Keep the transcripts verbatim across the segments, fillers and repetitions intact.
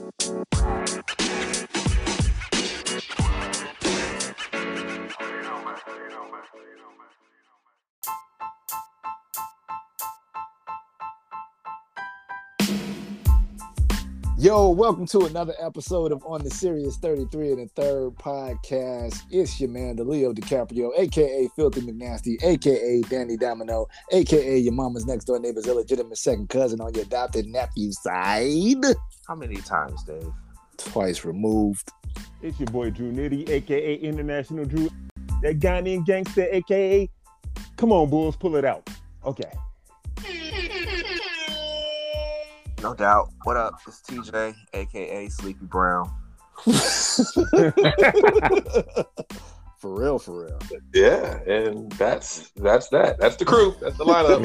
Yo, welcome to another episode of On the Serious thirty-three and the Third podcast. It's your man, the Leo DiCaprio, aka Filthy McNasty, aka Danny Domino, aka your mama's next door neighbor's illegitimate second cousin on your adopted nephew's side. How many times, Dave? Twice removed. It's your boy Drew Nitty, aka International Drew, that Ghanaian gangster, aka come on, Bulls, pull it out. Okay. No doubt. What up? It's T J, aka Sleepy Brown. For real, for real. Yeah, and that's that's that. That's the crew. That's the lineup.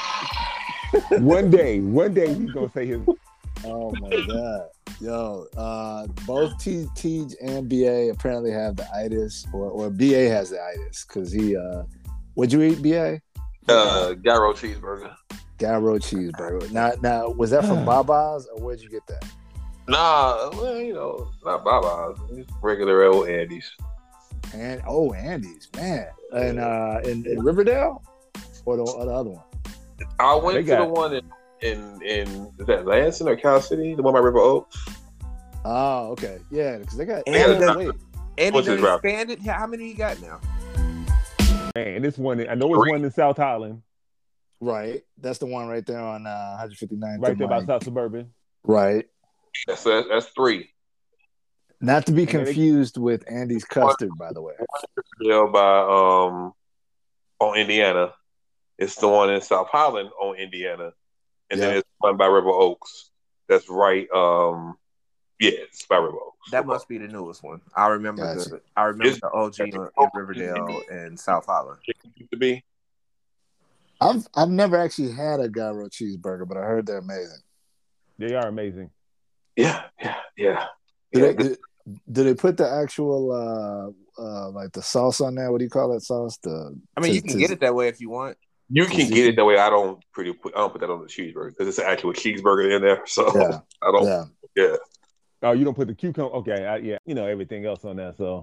Yeah. one day, one day he's gonna say his. Oh my god, yo! Uh, both T T and B A apparently have the itis, or or B A has the itis because he. Uh, what'd you eat, B A? Uh, gyro cheeseburger. Gyro cheeseburger. Now, now, was that from Baba's or where'd you get that? Nah, well, you know, not Baba's. It's regular old Andy's. And oh, Andy's, man, and uh, in, in Riverdale, or the, or the other one. I went They to got- the one in in in is that Lansing or Cal City? The one by River Oaks. Oh, okay, yeah, because they got. And they the- got wait. And What's he his route? expanded. How many you got now? Man, this one, I know it's Three. one in South Highland, Right, that's the one right there on uh, one fifty-nine. right there by South Suburban. Right, That's that's, that's three. not to be And then they- confused with Andy's custard, by the way. Yeah, by um on Indiana. It's the one in South Highland on Indiana, and then Yeah. it's one by River Oaks. That's right. Um, yeah, it's by River Oaks. That must be the newest one. I remember Gotcha. the. I remember It's- the O G in, in Riverdale and South Holland. used to be. I've I've never actually had a gyro cheeseburger, but I heard they're amazing. They are amazing. Yeah, yeah, yeah. Do Yeah, they do, do they put the actual uh uh like the sauce on there? What do you call that sauce? The I mean, to- you can to- get it that way if you want. You can get it that way. I don't pretty put. I don't put that on the cheeseburger because it's an actual cheeseburger in there. So Yeah, I don't. yeah. Yeah. Oh, you don't put the cucumber? Okay, I, yeah, you know everything else on that. So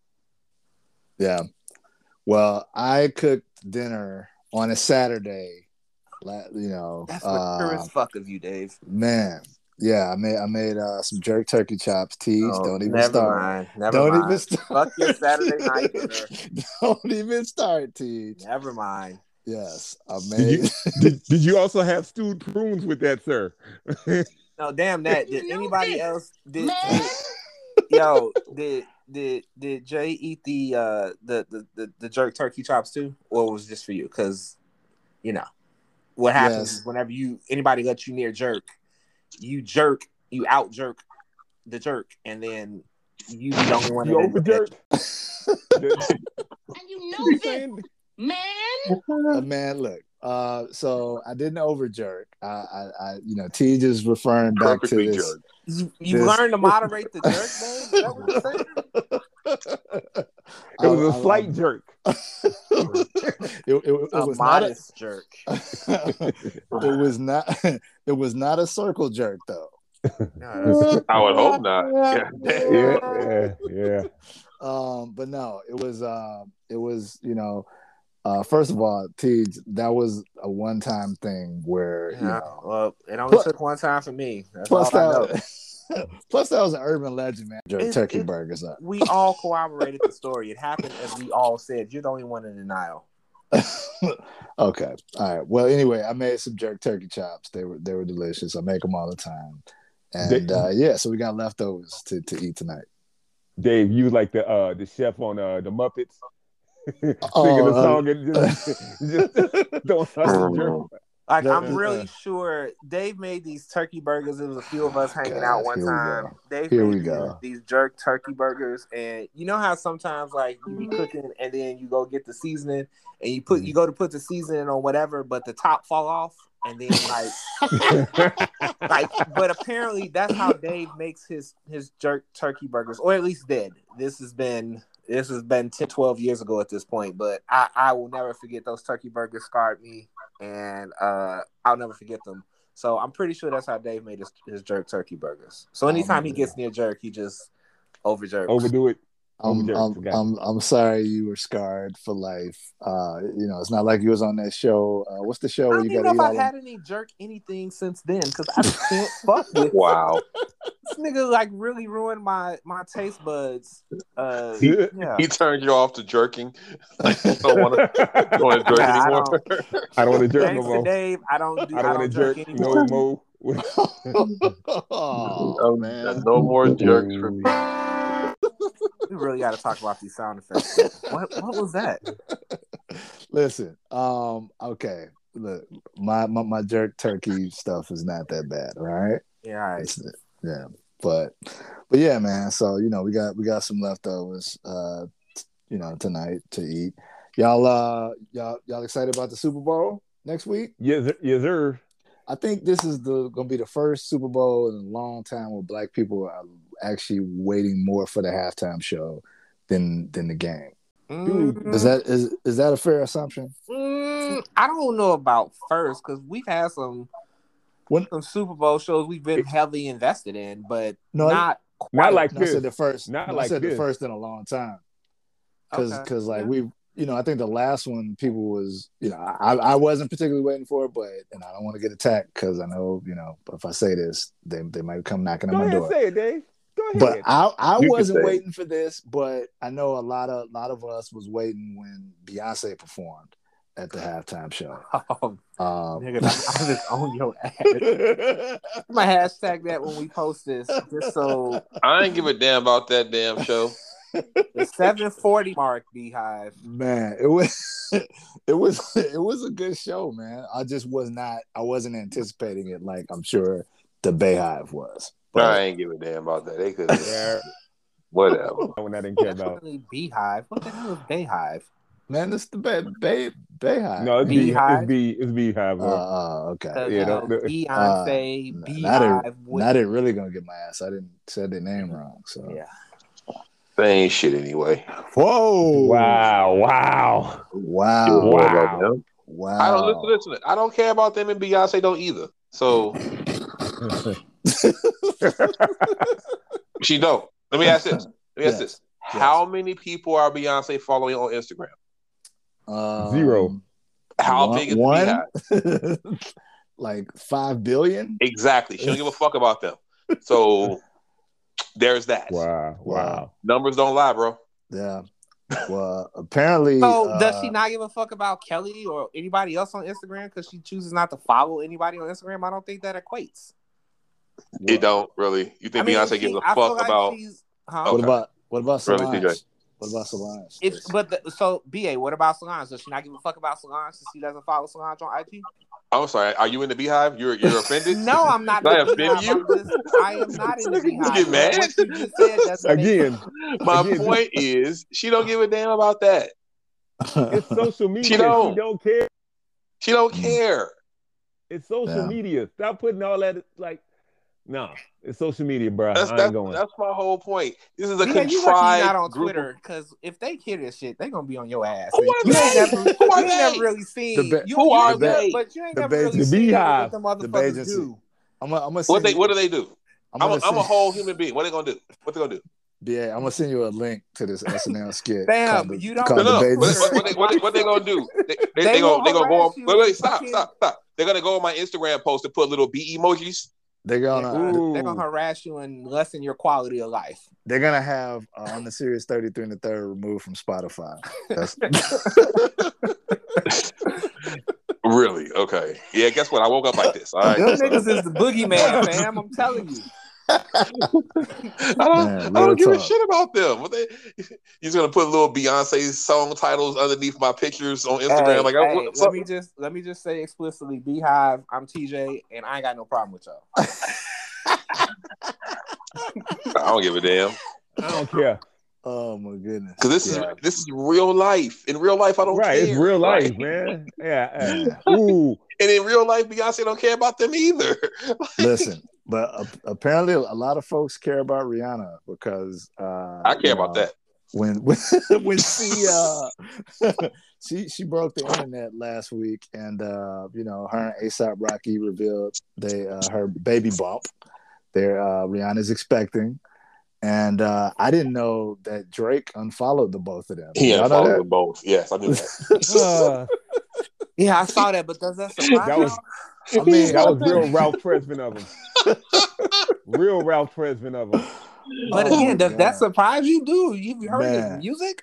Yeah. Well, I cooked dinner on a Saturday. la- You know, That's uh, mature as fuck of you, Dave. man. Yeah, I made I made uh, some jerk turkey chops. Teach, Oh, don't even never start. mind. Never Don't mind. even start. Fuck your Saturday night dinner. Don't even start, Teach. Never mind. Yes, I did made. you, did, did you also have stewed prunes with that, sir? No, damn that. Did anybody else? Did, Man. did yo? Did did did Jay eat the uh the the the, the jerk turkey chops too, or was it just for you? Because you know what happens Yes. is whenever you anybody lets you near jerk, you jerk, you out jerk the jerk, and then you be the only one. You that- over jerk? And you know You this, saying? man. Uh, man, look. Uh, so I didn't over jerk. I, I, I, you know, T just referring back to Perfectly this. jerk. You, you This- learn to moderate the jerk, man. Is that what you're saying? It was I- a I- slight jerk. it, it, it A was not a, modest jerk. it was not it was not a circle jerk though. No, I would hope not. Yeah. Yeah, yeah, yeah. Um, but no, it was um, it was you know, uh, first of all, T, that was a one time thing where you Yeah, know. well, it only Plus- took one time for me. That's Plus all I know. that, plus that was an urban legend, man. Jerk It's- turkey it- burgers up. We all corroborated the story. It happened as we all said. You're the only one in denial. Okay, all right. Well, anyway, I made some jerk turkey chops. They were they were delicious. I make them all the time, and They- uh, yeah, so we got leftovers to, to eat tonight. Dave, you was like the uh, the chef on uh, the Muppets, singing Oh, the uh, song and just, just throwing out the jerk. Like, That- I'm that- really sure Dave made these turkey burgers. There was a few of us hanging God, out one here we time. go. Dave Here made we these, go. these jerk turkey burgers, and you know how sometimes like you be cooking and then you go get the seasoning and you put you go to put the seasoning on whatever, but the top fall off, and then like like. But apparently that's how Dave makes his his jerk turkey burgers, or at least did. This has been. This has been ten, twelve years ago at this point, but I, I will never forget those turkey burgers scarred me, and uh, I'll never forget them. So I'm pretty sure that's how Dave made his, his jerk turkey burgers. So anytime um, he gets near jerk, he just over jerks. Overdo it. I'm, I'm, I'm, I'm sorry you were scarred for life. Uh, you know, it's not like you was on that show. Uh, what's the show? I where don't you even know if I had them? any jerk anything since then because I can't fuck with. Wow. This nigga like really ruined my my taste buds. Uh, he, yeah. he turned you off to jerking. Like, you don't want to jerk yeah, anymore. I don't, I don't want to jerk no more. Dave, I don't do. I don't want to jerk, jerk no more. Oh, man. No more jerks for me. We really got to talk about these sound effects. What what was that? Listen, um, okay. Look, my, my my jerk turkey stuff is not that bad, right? Yeah, right. It's, yeah, but but yeah, man. So you know, we got we got some leftovers, uh, you know, tonight to eat. Y'all, uh, y'all, y'all excited about the Super Bowl next week? Yes, sir. Yes, sir. I think this is the gonna be the first Super Bowl in a long time where Black people are actually waiting more for the halftime show than than the game. Mm. Is that is is that a fair assumption? Mm, I don't know about first because we've had some when, some Super Bowl shows we've been heavily invested in, but no, not quite. Not like no, this. I said the first. Not no, like I said this. the first in a long time. Because okay. because like yeah. we you know I think the last one people was you know I I wasn't particularly waiting for it, but and I don't want to get attacked because I know you know if I say this they they might come knocking Go on my ahead, door. Say it, Dave. Go ahead. But I, I You wasn't waiting for this, but I know a lot of lot of us was waiting when Beyonce performed at the halftime show. Oh, um, nigga, I was on your ass. I'm gonna hashtag that when we post this, just so I ain't give a damn about that damn show. The seven forty mark, Beehive. Man, it was it was it was a good show, man. I just was not I wasn't anticipating it like I'm sure the Beehive was. But I ain't give a damn about that. They could yeah. Whatever. When I didn't care about Beehive. What the hell is Beehive? Man, it's the Bay Bay Beehive. No, it's Beehive. Bee. It's Bee. It's Beehive. Uh, uh, okay. Yeah, you know, Beyonce, uh, Beehive. Now they, now they really gonna get my ass. I didn't said their name wrong. So yeah. They ain't shit anyway. Whoa! Wow! Wow! Wow! Wow! Wow! I don't listen. Listen. I don't care about them, and Beyonce don't either. So she don't. Let me ask this. Let me ask yes. this. Yes. How many people are Beyonce following on Instagram? Um, Zero. How one, big is one? Beehive? Like five billion? Exactly. She don't give a fuck about them. So there's that. Wow! Wow! Numbers don't lie, bro. Yeah. Well, apparently. So uh, does she not give a fuck about Kelly or anybody else on Instagram because she chooses not to follow anybody on Instagram? I don't think that equates. It don't really. You think I mean, Beyonce she, gives a I fuck feel like about? she's, huh? What Okay. about what about Really, Solange? T J? What about Solange? If but the, so B A, what about Solange? Does she not give a fuck about Solange since she doesn't follow Solange on I G? I'm sorry. Are you in the Beehive? You're you're offended? No, I'm not. Did I in the offend Beehive. you? I'm just, I am not in the You Beehive. get mad? What you just said doesn't Again, make My Again, point is, she don't give a damn about that. it's social media. She don't. She don't care. She don't care. It's social Yeah. media. Stop putting all that like. No, it's social media, bro. That's I that's, ain't going. that's my whole point. This is a Yeah, you lucky you're contrived not on group of- Twitter because if they hear this shit, they gonna be on your ass. Who are you ain't they? never, Who are you ain't they? never really seen. The ba- you, Who you are ain't never- they? But you ain't The never really Bajancy. seen The what Beehive. the The motherfuckers Bajancy. do. I'm gonna I'm gonna What send they you, what do they do? I'm I'm gonna a, I'm a send- whole human being. What they gonna do? What they gonna do? Yeah, I'm gonna send you a link to this S N L skit. Damn, called the- you don't- called No, no, the no. What, Bajancy. what, what, they, what, they, what they gonna do? They, they, They they, gonna will they gonna go on. harass you Wait, wait, and stop, fucking- stop, stop. They're gonna go on my Instagram post and put little B emojis. They're They're gonna gonna, they're gonna Ooh. harass you and lessen your quality of life. they're gonna have uh, on the Series thirty-three and the third removed from Spotify. That's, Really? Okay. Yeah. Guess what? I woke up like this. All right. Them So- niggas is the boogeyman, fam. I'm telling you. I don't. Man, I real don't give a talk. shit about them. What they? You're gonna put little Beyonce song titles underneath my pictures on Instagram. Hey, like, I, hey, what, let what- me just let me just say explicitly, Beehive. I'm T J, and I ain't got no problem with y'all. I don't give a damn. I don't care. oh my goodness. Because this Yeah. is this is real life. In real life, I don't Right, care. it's real life, Like, man. Yeah. yeah. Ooh. And in real life, Beyonce don't care about them either. Listen, but uh, apparently a lot of folks care about Rihanna because uh, I care you about know, that. when when, when she uh she she broke the internet last week, and uh you know, her and ASAP Rocky revealed they uh her baby bump. They're uh Rihanna's expecting. And uh, I didn't know that Drake unfollowed the both of them. He Y'all know unfollowed that? them both. Yes, I knew that. Uh, Yeah, I saw that, but does that surprise that was you? I mean, that was real Ralph Tresvant of him. Real Ralph Tresvant of him. But Oh, again, does God. that surprise you, dude? You've heard his Man. music?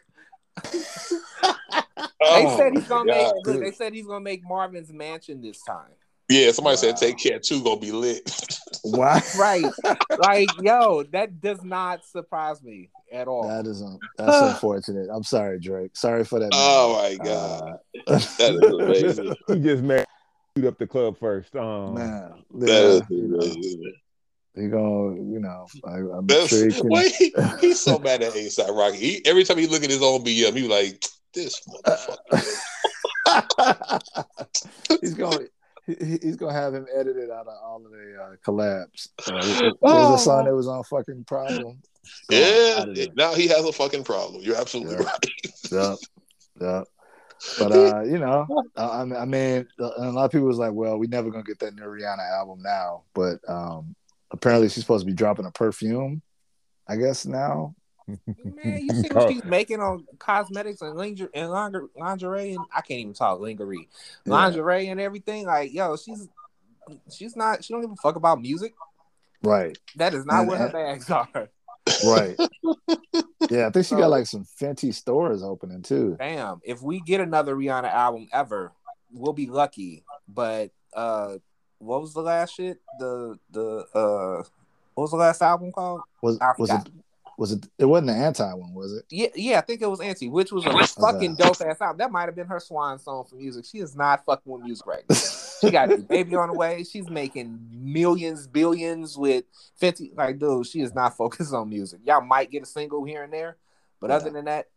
Oh, They said he's my gonna God. make. Look, they said he's gonna make Marvin's Mansion this time. Yeah, somebody Wow. said Take Care two gonna be lit. Why? Right? Like, yo, that does not surprise me at all. That is un- that's unfortunate. I'm sorry, Drake. Sorry for that. Oh man. my God, Uh, that is amazing. He just made shoot up the club first. Um, man, That yeah, is you know, amazing. he gonna, you know, I, I'm That's, sure he can. wait, he, he's so mad at ASAP Rocky. He, every time he look at his own B M, he like, this motherfucker. he's gonna. He, he's gonna have him edited out of all of the uh, collabs. Uh, what was the song that was on fucking Problem? Gone Yeah, out of there. now he has a fucking problem. You're absolutely Yeah. right. Yep, yep. But uh, you know, I, I mean, a lot of people was like, "Well, we never gonna get that new Rihanna album now." But um, apparently, she's supposed to be dropping a perfume. I guess now. Man, you see what she's making on cosmetics and lingerie and lingerie, lingerie and I can't even talk lingerie, Yeah. lingerie and everything. Like, yo, she's she's not. She don't give a fuck about music. Right, That is not And- what her and- bags are. right. Yeah, I think she So- got like some Fenty stores opening too. Damn, if we get another Rihanna album ever, we'll be lucky. But uh, what was the last shit? The the uh, what was the last album called? Was I was it forgot. was it? It wasn't the anti one, was it? Yeah, yeah, I think it was Auntie, which was a fucking dope ass album. That might have been her swan song for music. She is not fucking with music right now. She got a baby on the way. She's making millions, billions with fifty. Like, dude, she is not focused on music. Y'all might get a single here and there, but Yeah. other than that,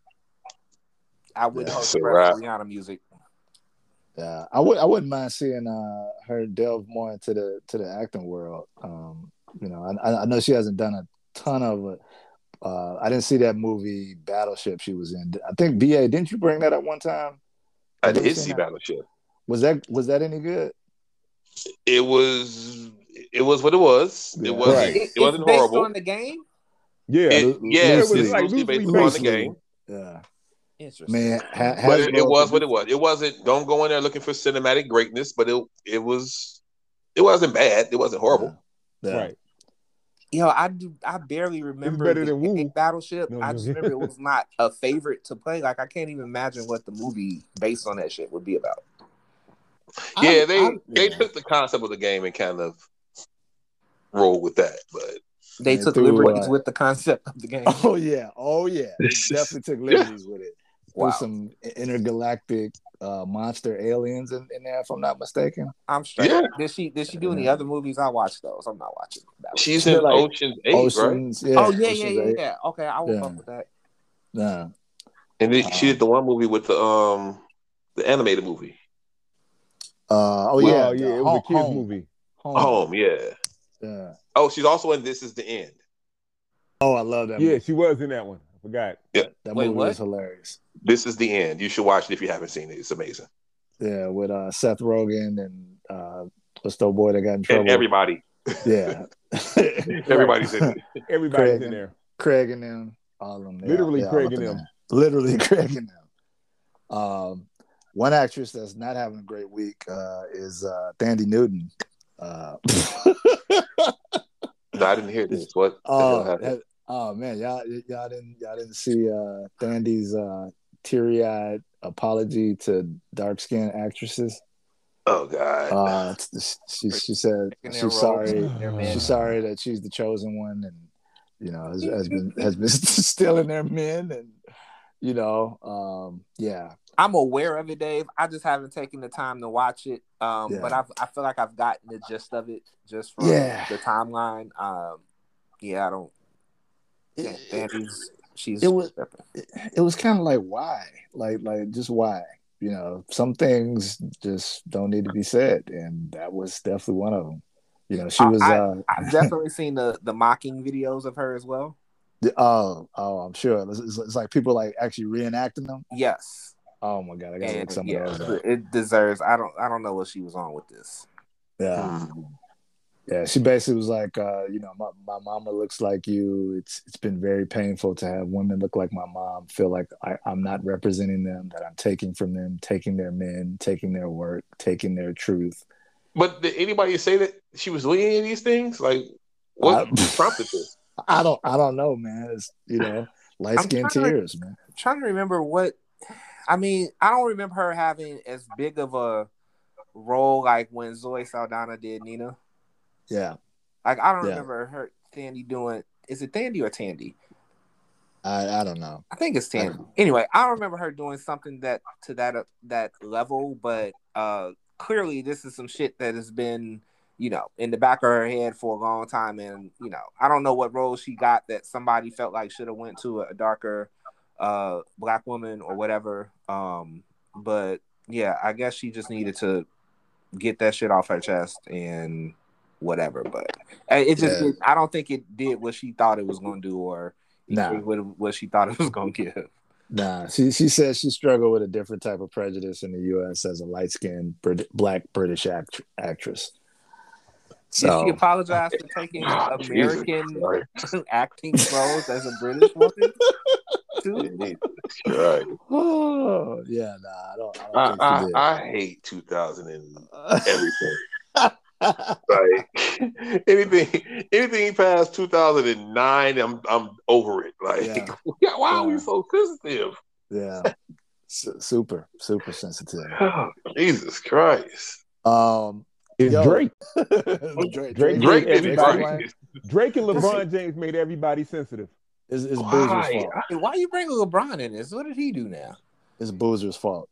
I wouldn't Yeah, hold so the rest of right. Rihanna music. Yeah, I would. I wouldn't mind seeing uh, her delve more into the to the acting world. Um, you know, I, I know she hasn't done a ton of it. Uh, I didn't see that movie Battleship she was in. I think B A, didn't you bring that up one time? I Have you did seen see that? Battleship. Was that was that any good? It was it was what it was. Yeah. It wasn't Right. It- it it's wasn't based horrible. on the game. yeah, It, Lo- yes, loosely. it's Like loosely loosely based upon the Loosely. game. Yeah, Interesting. man. Ha- But it, it Hasbro was what it produced- was. It wasn't. Don't go in there looking for cinematic greatness, but it it was. It wasn't bad. It wasn't horrible. Yeah. right. Yo, I do. I barely remember better the than game Woo. Battleship. No, I no. just remember it was not a favorite to play. Like, I can't even imagine what the movie based on that shit would be about. I'm- Yeah, they I'm- they yeah. took the concept of the game and kind of rolled with that. But They They took threw, liberties uh, with the concept of the game. Oh yeah, oh yeah. They definitely took liberties with it. Wow. Threw some intergalactic uh, monster aliens in, in there, if I'm not mistaken. I'm straight. Yeah. Did she did she do any Yeah. other movies? I watched those. I'm not watching that. she's She in did, like, Ocean's Eight, right? Oceans, yeah. oh yeah, yeah, Ocean's yeah, Eight. yeah. Okay, I will Yeah. fuck with that. Yeah. And then she Um, did the one movie with the um the animated movie. Uh, oh Oh yeah, yeah, the it was home, a kids home, movie. home. Home, yeah. Yeah. Oh, she's also in This Is the End. Oh, I love that. Yeah, movie. she was in that one. I forgot. That Wait, movie what? was hilarious. This Is the End. You should watch it if you haven't seen it. It's amazing. Yeah, with uh, Seth Rogen and uh, what's the boy that got in trouble? And everybody, Yeah, everybody's in it. Everybody's Craig in and- there. Craig and them, all of them. They Literally all- they all Craig up and in them. there. Literally Craig and them. Um, one actress that's not having a great week uh, is uh, Thandie Newton. Uh, No, I didn't hear this. What the hell oh, happened? that- oh man, y'all y'all didn't y'all didn't see uh, Thandie's uh, teary-eyed apology to dark-skinned actresses. Oh God. Uh, she she said Taking their she's roles, sorry. their men. She's sorry that she's the chosen one, and you know has, has been has been stealing their men, and you know, um, yeah, I'm aware of it, Dave. I just haven't taken the time to watch it. Um, Yeah. but I've, I feel like I've gotten the gist of it just from Yeah. the timeline. Um, yeah, I don't. Yeah, It- Thandie's, she's. it was- it, it was kind of like why, like like just why, you know, some things just don't need to be said, and that was definitely one of them. You know, she was. I, uh, I've definitely seen the the mocking videos of her as well. The- Oh, oh, I'm sure. It's, it's, it's like people like actually reenacting them. Yes, Oh my god, I gotta look and some yeah, of those up. it deserves. I don't. I don't know what she was on with this. Yeah, yeah. She basically was like, uh, you know, my, my mama looks like you. It's it's been very painful to have women look like my mom. Feel like I, I'm not representing them. That I'm taking from them, taking their men, taking their work, taking their truth. But did anybody say that she was doing any of these things? Like, what I- prompted this? I don't I don't know, man. It's you know, light I'm skin trying to- tears, man. I'm trying to remember what. I mean, I don't remember her having as big of a role like when Zoe Saldana did Nina. Yeah, Like I don't Yeah. remember her Tandy doing. Is it Tandy or Tandy? I I don't know. I think it's Tandy. Anyway, I don't remember her doing something that to that uh, that level, but uh, clearly this is some shit that has been, you know, in the back of her head for a long time, and you know, I don't know what role she got that somebody felt like should have went to a darker uh black woman or whatever. Um, but yeah, I guess she just needed to get that shit off her chest and whatever. But uh, it just Yeah. it, I don't think it did what she thought it was going to do, or Nah. what, what she thought it was going to give. Nah, she she says she struggled with a different type of prejudice in the U S as a light skinned Brit- black British act- actress. Did she So apologize for taking American Christ. acting roles as a British woman? Too? Right. oh yeah, nah, I don't. I don't I, think I, she did. I hate two thousand and everything. Like anything, anything past two thousand nine, I'm I'm over it. Like, Yeah. why are we Yeah. so sensitive? yeah, Su- super super sensitive. Oh, Jesus Christ! Um, It's Yo. Drake. Drake, Drake Drake made did it everybody. right. Drake and LeBron James made everybody sensitive. It's, it's Why? Boozer's fault. Hey, why you bring LeBron in this? What did he do now? It's Boozer's fault.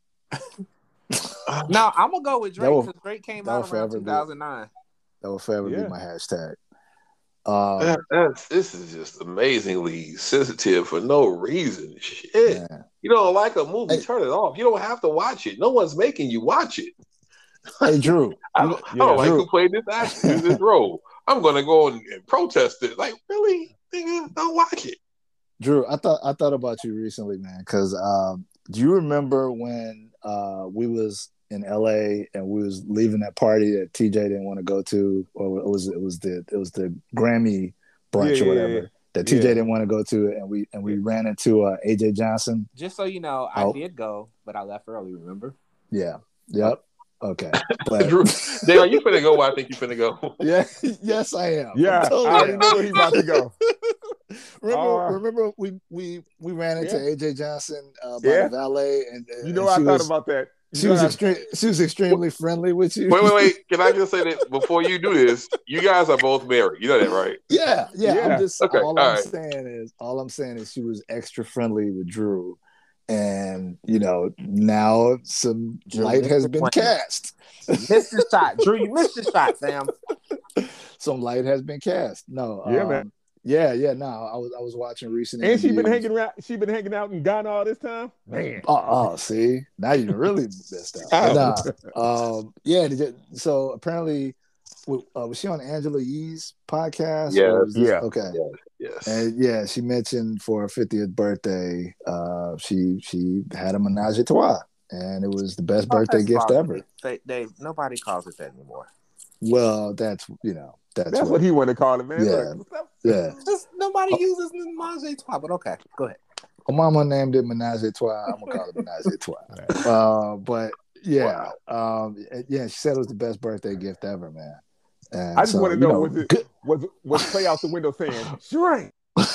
No, I'm gonna go with That Drake will- because Drake came that out will around forever be- two thousand nine. That will forever Yeah. be my hashtag. Um, That, that's this is just amazingly sensitive for no reason. Shit. man. You don't like a movie, Hey. turn it off. You don't have to watch it. No one's making you watch it. Hey Drew, I you- don't, I Yeah. don't like Drew. who played this actor, this role. I'm gonna go and, and protest it. Like, really? Nigga, don't watch it. Drew, I thought I thought about you recently, man. Because um, do you remember when uh, we was in L A and we was leaving that party that T J didn't want to go to, or it was it was the it was the Grammy brunch Yeah, or yeah, whatever yeah. that T J Yeah. didn't want to go to, and we and we ran into uh, A J Johnson. Just so you know, I Oh. did go, but I left early. Remember? Yeah. Yep. Okay. But Drew, Dale, you finna go where I think you finna go. yeah, yes, I am. Yeah, I'm totally I already am. know where he about to go. remember, Uh, remember we we we ran into Yeah. A J Johnson uh, by Yeah. the valet, and, and You know, and I she thought was, about that. You She know, was I- extreme. She was extremely friendly with you. Wait, wait, wait. Can I just say that before you do this, you guys are both married. You know that, right? Yeah, yeah. Yeah. I'm just Okay, all all I'm right. saying is all I'm saying is she was extra friendly with Drew, and you know now some Drew light missed has his been point. cast. Missed the shot, Drew. You missed the shot, Sam. Some light has been cast. No, Yeah, um, man. Yeah, yeah. No, I was I was watching recent. and she been interviews. hanging around. She been hanging out in Ghana all this time. Man, Oh, oh, see, now you really messed up. But nah, um, yeah. did you- So apparently, w- uh, was she on Angela Yee's podcast? Yes. Or was this- Yeah. Okay. Yes. And yeah, she mentioned for her fiftieth birthday, uh, she she had a menage a trois, and it was the best birthday First of gift all, ever. They, they, nobody calls it that anymore. Well, that's you know that's, that's what he want to call it, man. Yeah. Look, what's up? yeah. Just nobody Oh. uses menage a trois. But okay, go ahead. Her mama named it menage a trois. I'm gonna call it menage a trois. Uh, but yeah, um, yeah, she said it was the best birthday gift ever, man. And I just so, want to you know, was it good- was was play out the window saying sure ain't.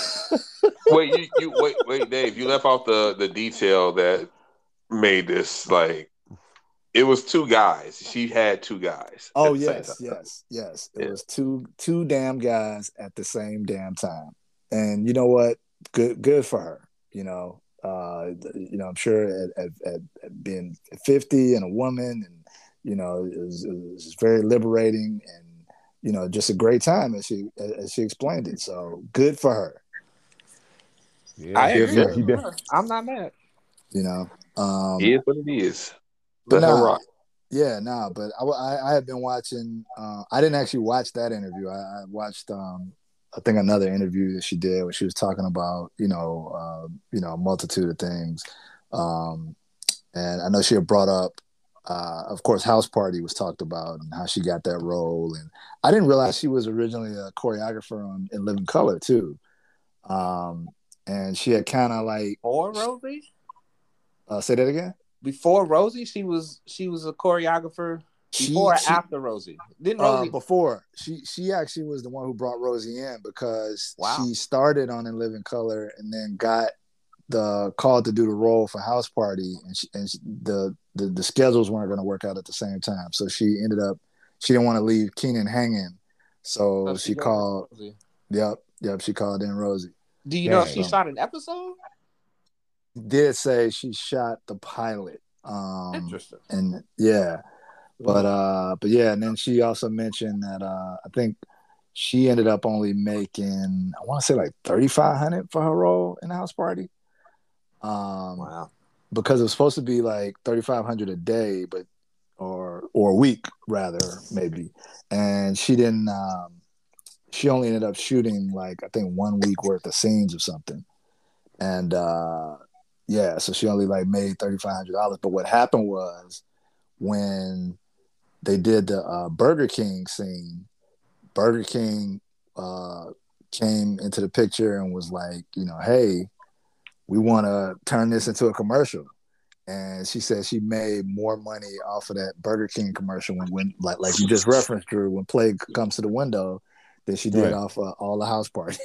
Wait, you, you wait, wait, Dave. You left out the the detail that made this like it was two guys. She had two guys. Oh at the same yes, time. yes, yes. It Yeah. was two two damn guys at the same damn time. And you know what? Good good for her. You know, uh, you know, I'm sure at, at, at, at being fifty and a woman, and you know, it was, it was very liberating and you know, just a great time as she as she explained it. So good for her. Yeah, I Yeah, agree. yeah. with her. I'm not mad. You know, um, It is what it is. But Let her nah, rock. yeah, nah. But I, I, I had been watching. Uh, I didn't actually watch that interview. I, I watched um, I think another interview that she did where she was talking about, you know, uh, you know, a multitude of things. Um, and I know she had brought up, uh, of course, House Party was talked about and how she got that role. And I didn't realize she was originally a choreographer on In Living Color too. Um, and she had kind of like Before Rosie? Uh, say that again. Before Rosie, she was she was a choreographer. Before She, or she, after Rosie? Didn't Rosie? Uh, before she she actually was the one who brought Rosie in because Wow. she started on In Living Color and then got the call to do the role for House Party, and, she, and she, the, the the schedules weren't going to work out at the same time. So she ended up she didn't want to leave Keenan hanging, so, So she, she called. Rosie. Yep, yep. She called in Rosie. Do you know if Dang. she shot an episode? Did say she shot the pilot. Um, Interesting. And yeah. But uh, but yeah, and then she also mentioned that uh, I think she ended up only making I want to say like thirty five hundred for her role in House Party. Um, Wow. because it was supposed to be like thirty five hundred a day, but or or a week rather maybe, and she didn't. Um, she only ended up shooting like I think one week worth of scenes or something, and uh, yeah, so she only like made thirty five hundred dollars. But what happened was when they did the uh, Burger King scene, Burger King uh, came into the picture and was like, you know, hey, we want to turn this into a commercial. And she said she made more money off of that Burger King commercial when, when like, like you just referenced, Drew, when Plague Comes to the Window, than she did Right. off uh, all the House Party.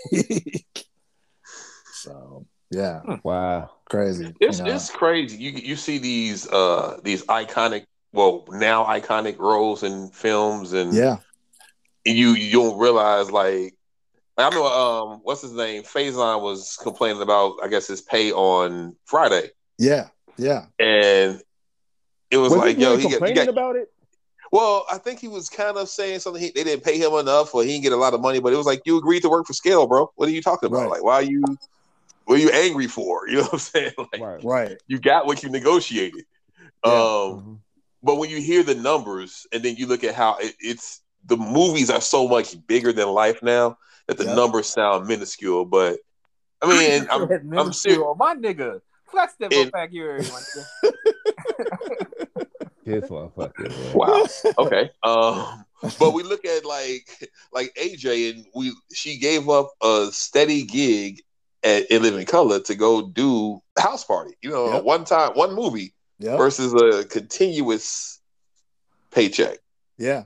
So, yeah. Wow. Crazy. It's you know? it's crazy. You you see these uh these iconic, well now iconic roles in films, and Yeah. you you don't realize like I know um what's his name Faison was complaining about I guess his pay on Friday. Yeah. Yeah. And it was, Was like he yo really he got, he complaining got about it? well I think he was kind of saying something he, they didn't pay him enough or he didn't get a lot of money, but it was like you agreed to work for scale, bro. What are you talking about? Right. Like why are you what are you angry for? You know what I'm saying? Like Right. Right. you got what you negotiated. Yeah. Um, Mhm. but when you hear the numbers and then you look at how it, it's the movies are so much bigger than life now that the Yep. numbers sound minuscule. But I mean, I'm I'm serious. Minuscule. My nigga. Flex that And- vocabulary, my nigga. This motherfucker. man. Wow. Okay. Um, but we look at like like A J, and we she gave up a steady gig at In Living Color to go do House Party. You know, Yep. one time, one movie Yep. versus a continuous paycheck. Yeah.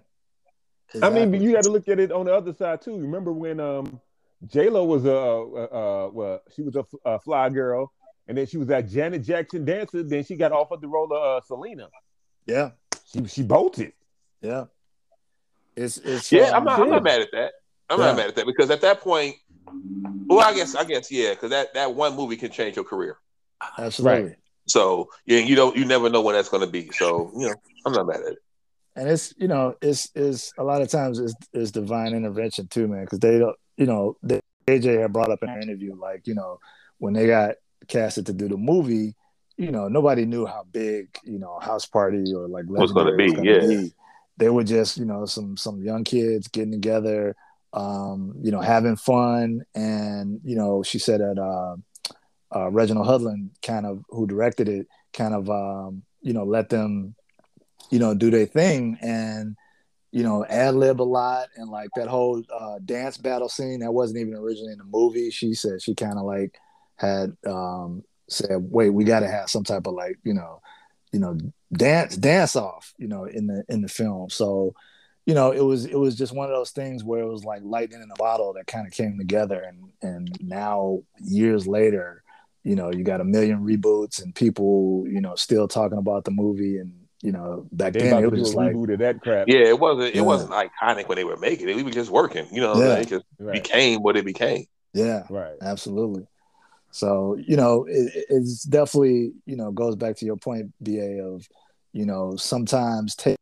I mean, but Exactly. you got to look at it on the other side too. Remember when um, J Lo was a uh, uh, well, she was a, a fly girl, and then she was that Janet Jackson dancer. Then she got offered the role of uh, Selena. Yeah. She she bolted. Yeah. It's it's Yeah, um, I'm not. I'm yeah. not mad at that. I'm Yeah. not mad at that because at that point, well, I guess, I guess, yeah, because that, that one movie can change your career. absolutely. Right. So yeah, you don't, you never know when that's going to be. So you know, I'm not mad at it. And it's you know it's is a lot of times it's, it's divine intervention too, man, because they don't you know they, A J had brought up in her interview like you know when they got casted to do the movie, you know nobody knew how big you know House Party or like What's gonna Legendary was be, going to yeah. be. They were just you know some some young kids getting together, um, you know having fun, and you know she said that uh, uh, Reginald Hudlin kind of who directed it kind of um, you know let them. you know, do their thing and, you know, ad lib a lot. And like that whole uh, dance battle scene that wasn't even originally in the movie. She said she kind of like had um, said, wait, we got to have some type of like, you know, you know, dance, dance off, you know, in the, in the film. So, you know, it was, it was just one of those things where it was like lightning in a bottle that kind of came together. And, and now years later, you know, you got a million reboots and people, you know, still talking about the movie. And, you know, back They then about it to was do a just like, reboot of that crap. Yeah, it wasn't. It Yeah. wasn't iconic when they were making it. It was just working. You know, Yeah. it just Right. became what it became. yeah, Right. absolutely. So, you know, it, it's definitely, you know, goes back to your point, B A, of, you know, sometimes take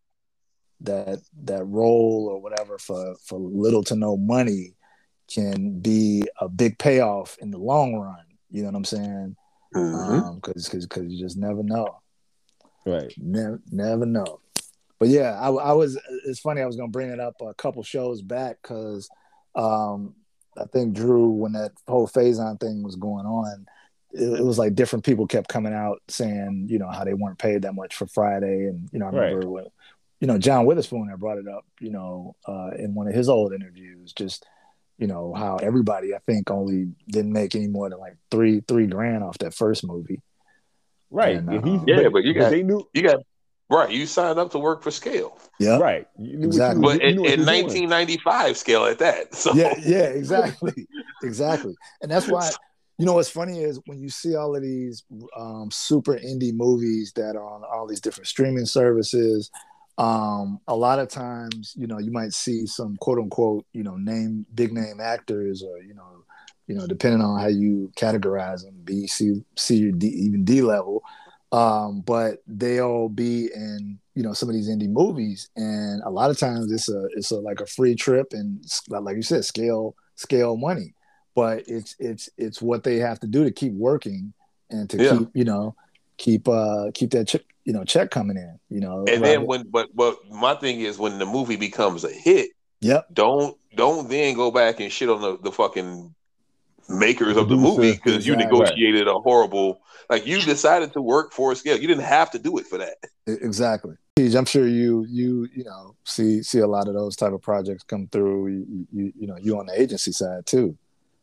that that role or whatever for, for little to no money can be a big payoff in the long run. You know what I'm saying? Mhm. Um, cause, cause, cause you just never know. Right. Never, never know. But yeah, I, I was. It's funny. I was gonna bring it up a couple shows back because um, I think Drew, when that whole Faison thing was going on, it, it was like different people kept coming out saying, you know, how they weren't paid that much for Friday. And, you know, I remember Right. when, you know, John Witherspoon had brought it up, you know, uh, in one of his old interviews, just, you know, how everybody, I think, only didn't make any more than like three, three grand off that first movie. Right. And, And he's, um, Yeah, but, but you but got they knew. you got right. You signed up to work for Scale, Yeah. Right. You knew Exactly. what you, but you knew in, what in you were doing. nineteen ninety-five Scale at that. So Yeah, yeah, exactly. Exactly. And that's why, you know, what's funny is when you see all of these um, super indie movies that are on all these different streaming services, um, a lot of times, you know, you might see some quote unquote, you know, name, big name actors or, you know, you know, depending on how you categorize them, B, C, C or D, even D level. Um, but they'll be in, you know, some of these indie movies, and a lot of times it's a it's a like a free trip, and like you said, scale scale money. But it's it's it's what they have to do to keep working and to Yeah. keep, you know, keep uh keep that check, you know, check coming in, you know. and Right. then when but but my thing is when the movie becomes a hit, Yep. don't don't then go back and shit on the, the fucking makers of the Producer. movie because you Exactly. negotiated a horrible like you decided to work for a Scale. You didn't have to do it for that. Exactly. I'm sure you you you know see see a lot of those type of projects come through. You you, you know you on the agency side too.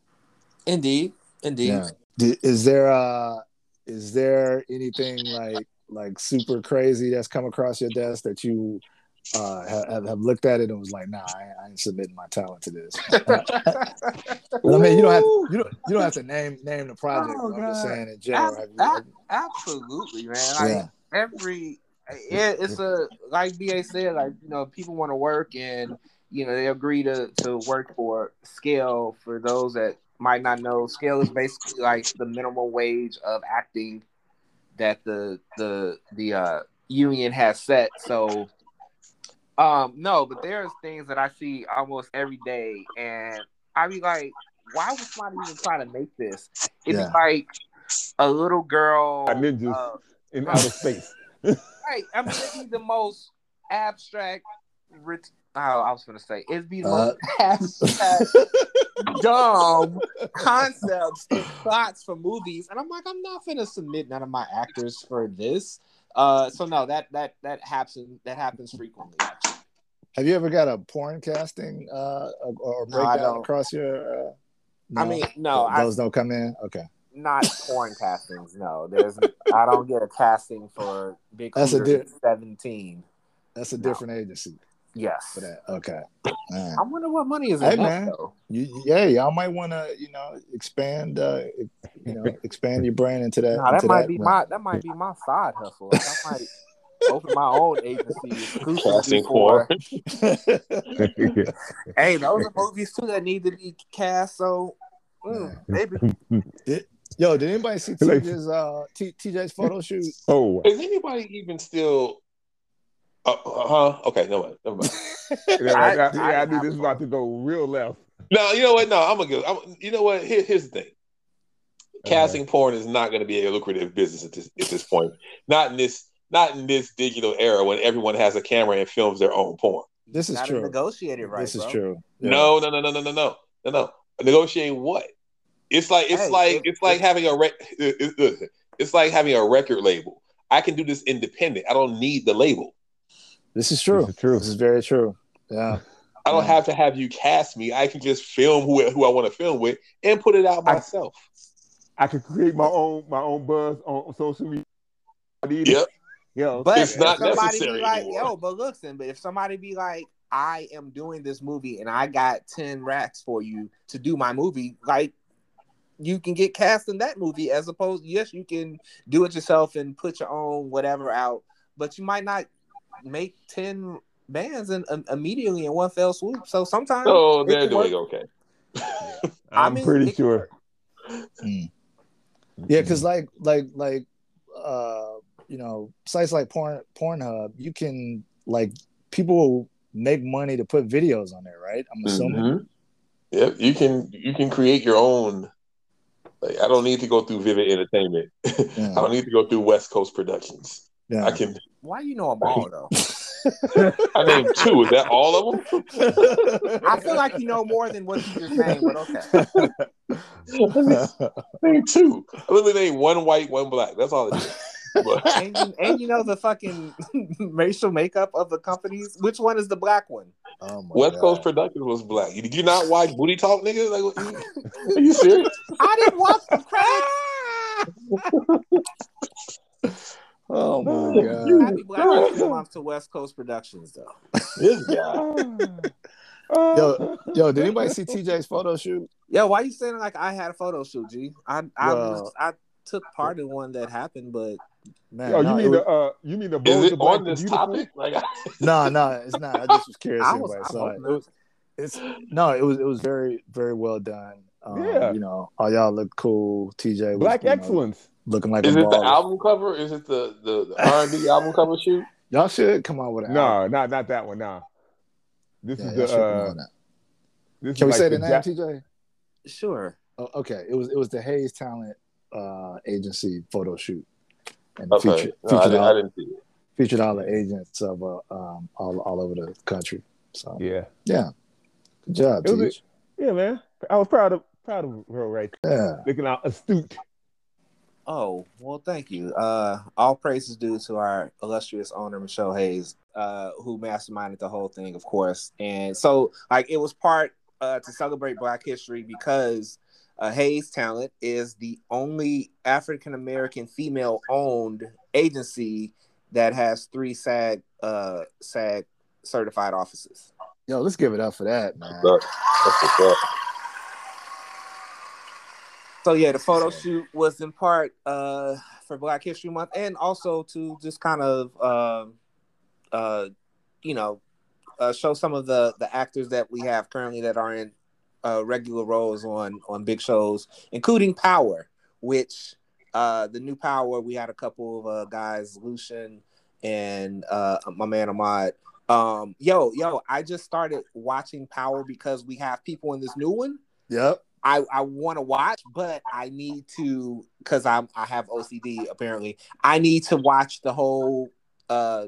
Indeed, indeed. Yeah. D- Is there uh is there anything like like super crazy that's come across your desk that you uh have, have looked at it and was like, nah, I, I ain't submitting my talent to this. But I mean, you don't have to, you don't you don't have to name name the project. Oh, I'm just God. saying in general. Ab- Have you, have, ab- absolutely, man. Like yeah. every, it, it's a like B A said, like you know, people want to work, and you know they agree to to work for Scale. For those that might not know, Scale is basically like the minimum wage of acting that the the the uh, union has set. So, um, no, but there's things that I see almost every day, and I be like, why would somebody even try to make this? It'd Yeah. be like a little girl. Ninjas Uh, in outer space. right. I mean, it'd be the most abstract. Rit- oh, I was going to say, it'd be the most Uh, abstract, dumb concepts and plots for movies. And I'm like, I'm not going to submit none of my actors for this. Uh, so no, that that that happens. That happens frequently. Actually. Have you ever got a porn casting uh or, or No, I breakdown don't. across your? Uh, no? I mean, no, I, those don't come in. Okay. not porn castings. No, there's. I don't get a casting for Big That's a Hooters di- seventeen. That's a No. different agency Yes. for that. Okay. Man. I wonder what money is in Hey, that man. though. You, yeah, y'all might want to, you know, expand, uh, you know, expand your brand into that. Nah, that into might that be realm. my that might be my side hustle. Like, I might open my own agency exclusively Casting for. for Hey, those are movies too that need to be cast. So mm, maybe. Yo, did anybody see T J's uh T, TJ's photo shoot? Oh, is anybody even still uh, huh? Okay, no mind. Never mind. yeah, I- I, I, I yeah, I knew have this was about to go real left. No, you know what? No, I'm gonna go. I'm, you know what? Here, here's the thing. Casting porn is not going to be a lucrative business at this at this point. Not in this not in this digital era when everyone has a camera and films their own porn. This is Gotta true. negotiate it right. This is bro. true. Yeah. No, no, no, no, no, no, no, no, no. Negotiate what? It's like it's Hey, like if- it's like if- having a rec- it- it- it's like having a record label. I can do this independent. I don't need the label. This is true. This is true. This is very true. Yeah. I don't Yeah. have to have you cast me. I can just film who who I want to film with and put it out I- myself. I could create my own my own buzz on social media. Yep. Yo, But It's if not somebody necessary be like, anymore. yo, but listen, but if somebody be like, I am doing this movie and I got ten racks for you to do my movie, like you can get cast in that movie as opposed, yes, you can do it yourself and put your own whatever out, but you might not make ten bands in, um, immediately in one fell swoop. So sometimes So it they're can doing work. okay. I I'm mean, pretty it- sure. Mm. Yeah, because like like like uh you know sites like Porn Pornhub, you can like people will make money to put videos on there, right? I'm assuming. Mhm. Yep, you can you can create your own. Like, I don't need to go through Vivid Entertainment. Yeah. I don't need to go through West Coast Productions. Yeah. I can. Why you know them all though? I named two. Is that all of them? I feel like you know more than what you just named, but okay. Name two. I literally named one white, one black. That's all it is. But, and, you, and you know the fucking racial makeup of the companies. Which one is the black one? Oh my West God. Coast Productions was black. Did you not watch Booty Talk, nigga? Like, are you serious? I didn't watch the credits. Oh my God. Happy Black History Month to West Coast Productions, though. This guy. Yo, yo, did anybody see T J's photo shoot? Yo, why you saying like I had a photo shoot, G? I I, Well, was, I took part in one that happened, but Man, Oh, you no, mean was, the uh, you mean the Is Bold it the Black on the this Beautiful? topic? Like, I- no, no, it's not. I just was curious. I if was. anybody I saw hope it. not. It was, it's no, it was it was very very well done. Um, Yeah. you know, all y'all look cool. T J was Black you know, excellence. looking like is a it the baller. album cover? Is it the the, the R and B album cover shoot? Y'all should come on with an No, album. not not that one. No, this Yeah, is y'all the. should come Uh, on that. this Can we is say like the the name, Jack- T J? Sure. Oh, okay, it was it was the Hayes Talent uh, Agency photo shoot, and Okay, featured no, I, featured, didn't, I all, didn't see it. featured all the agents of uh, um, all all over the country. So Yeah, yeah, good job, It was a- Teach. yeah, man. I was proud of proud of her right there. Yeah, Looking out astute. Oh, well, thank you. Uh, all praises due to our illustrious owner, Michelle Hayes, uh, who masterminded the whole thing, of course. And so, like, it was part uh, to celebrate Black history because uh, Hayes Talent is the only African-American female-owned agency that has three SAG, uh, SAG certified offices. yo, let's give it up for that, man. That's what's up. So yeah, the photo shoot was in part uh, for Black History Month, and also to just kind of, uh, uh, you know, uh, show some of the the actors that we have currently that are in uh, regular roles on on big shows, including Power, which uh, the new Power. We had a couple of uh, guys, Lucian and uh, my man Ahmad. Um, yo, yo, I just started watching Power because we have people in this new one. Yep. I, I want to watch, but I need to because I'm I have O C D apparently. I need to watch the whole. Uh,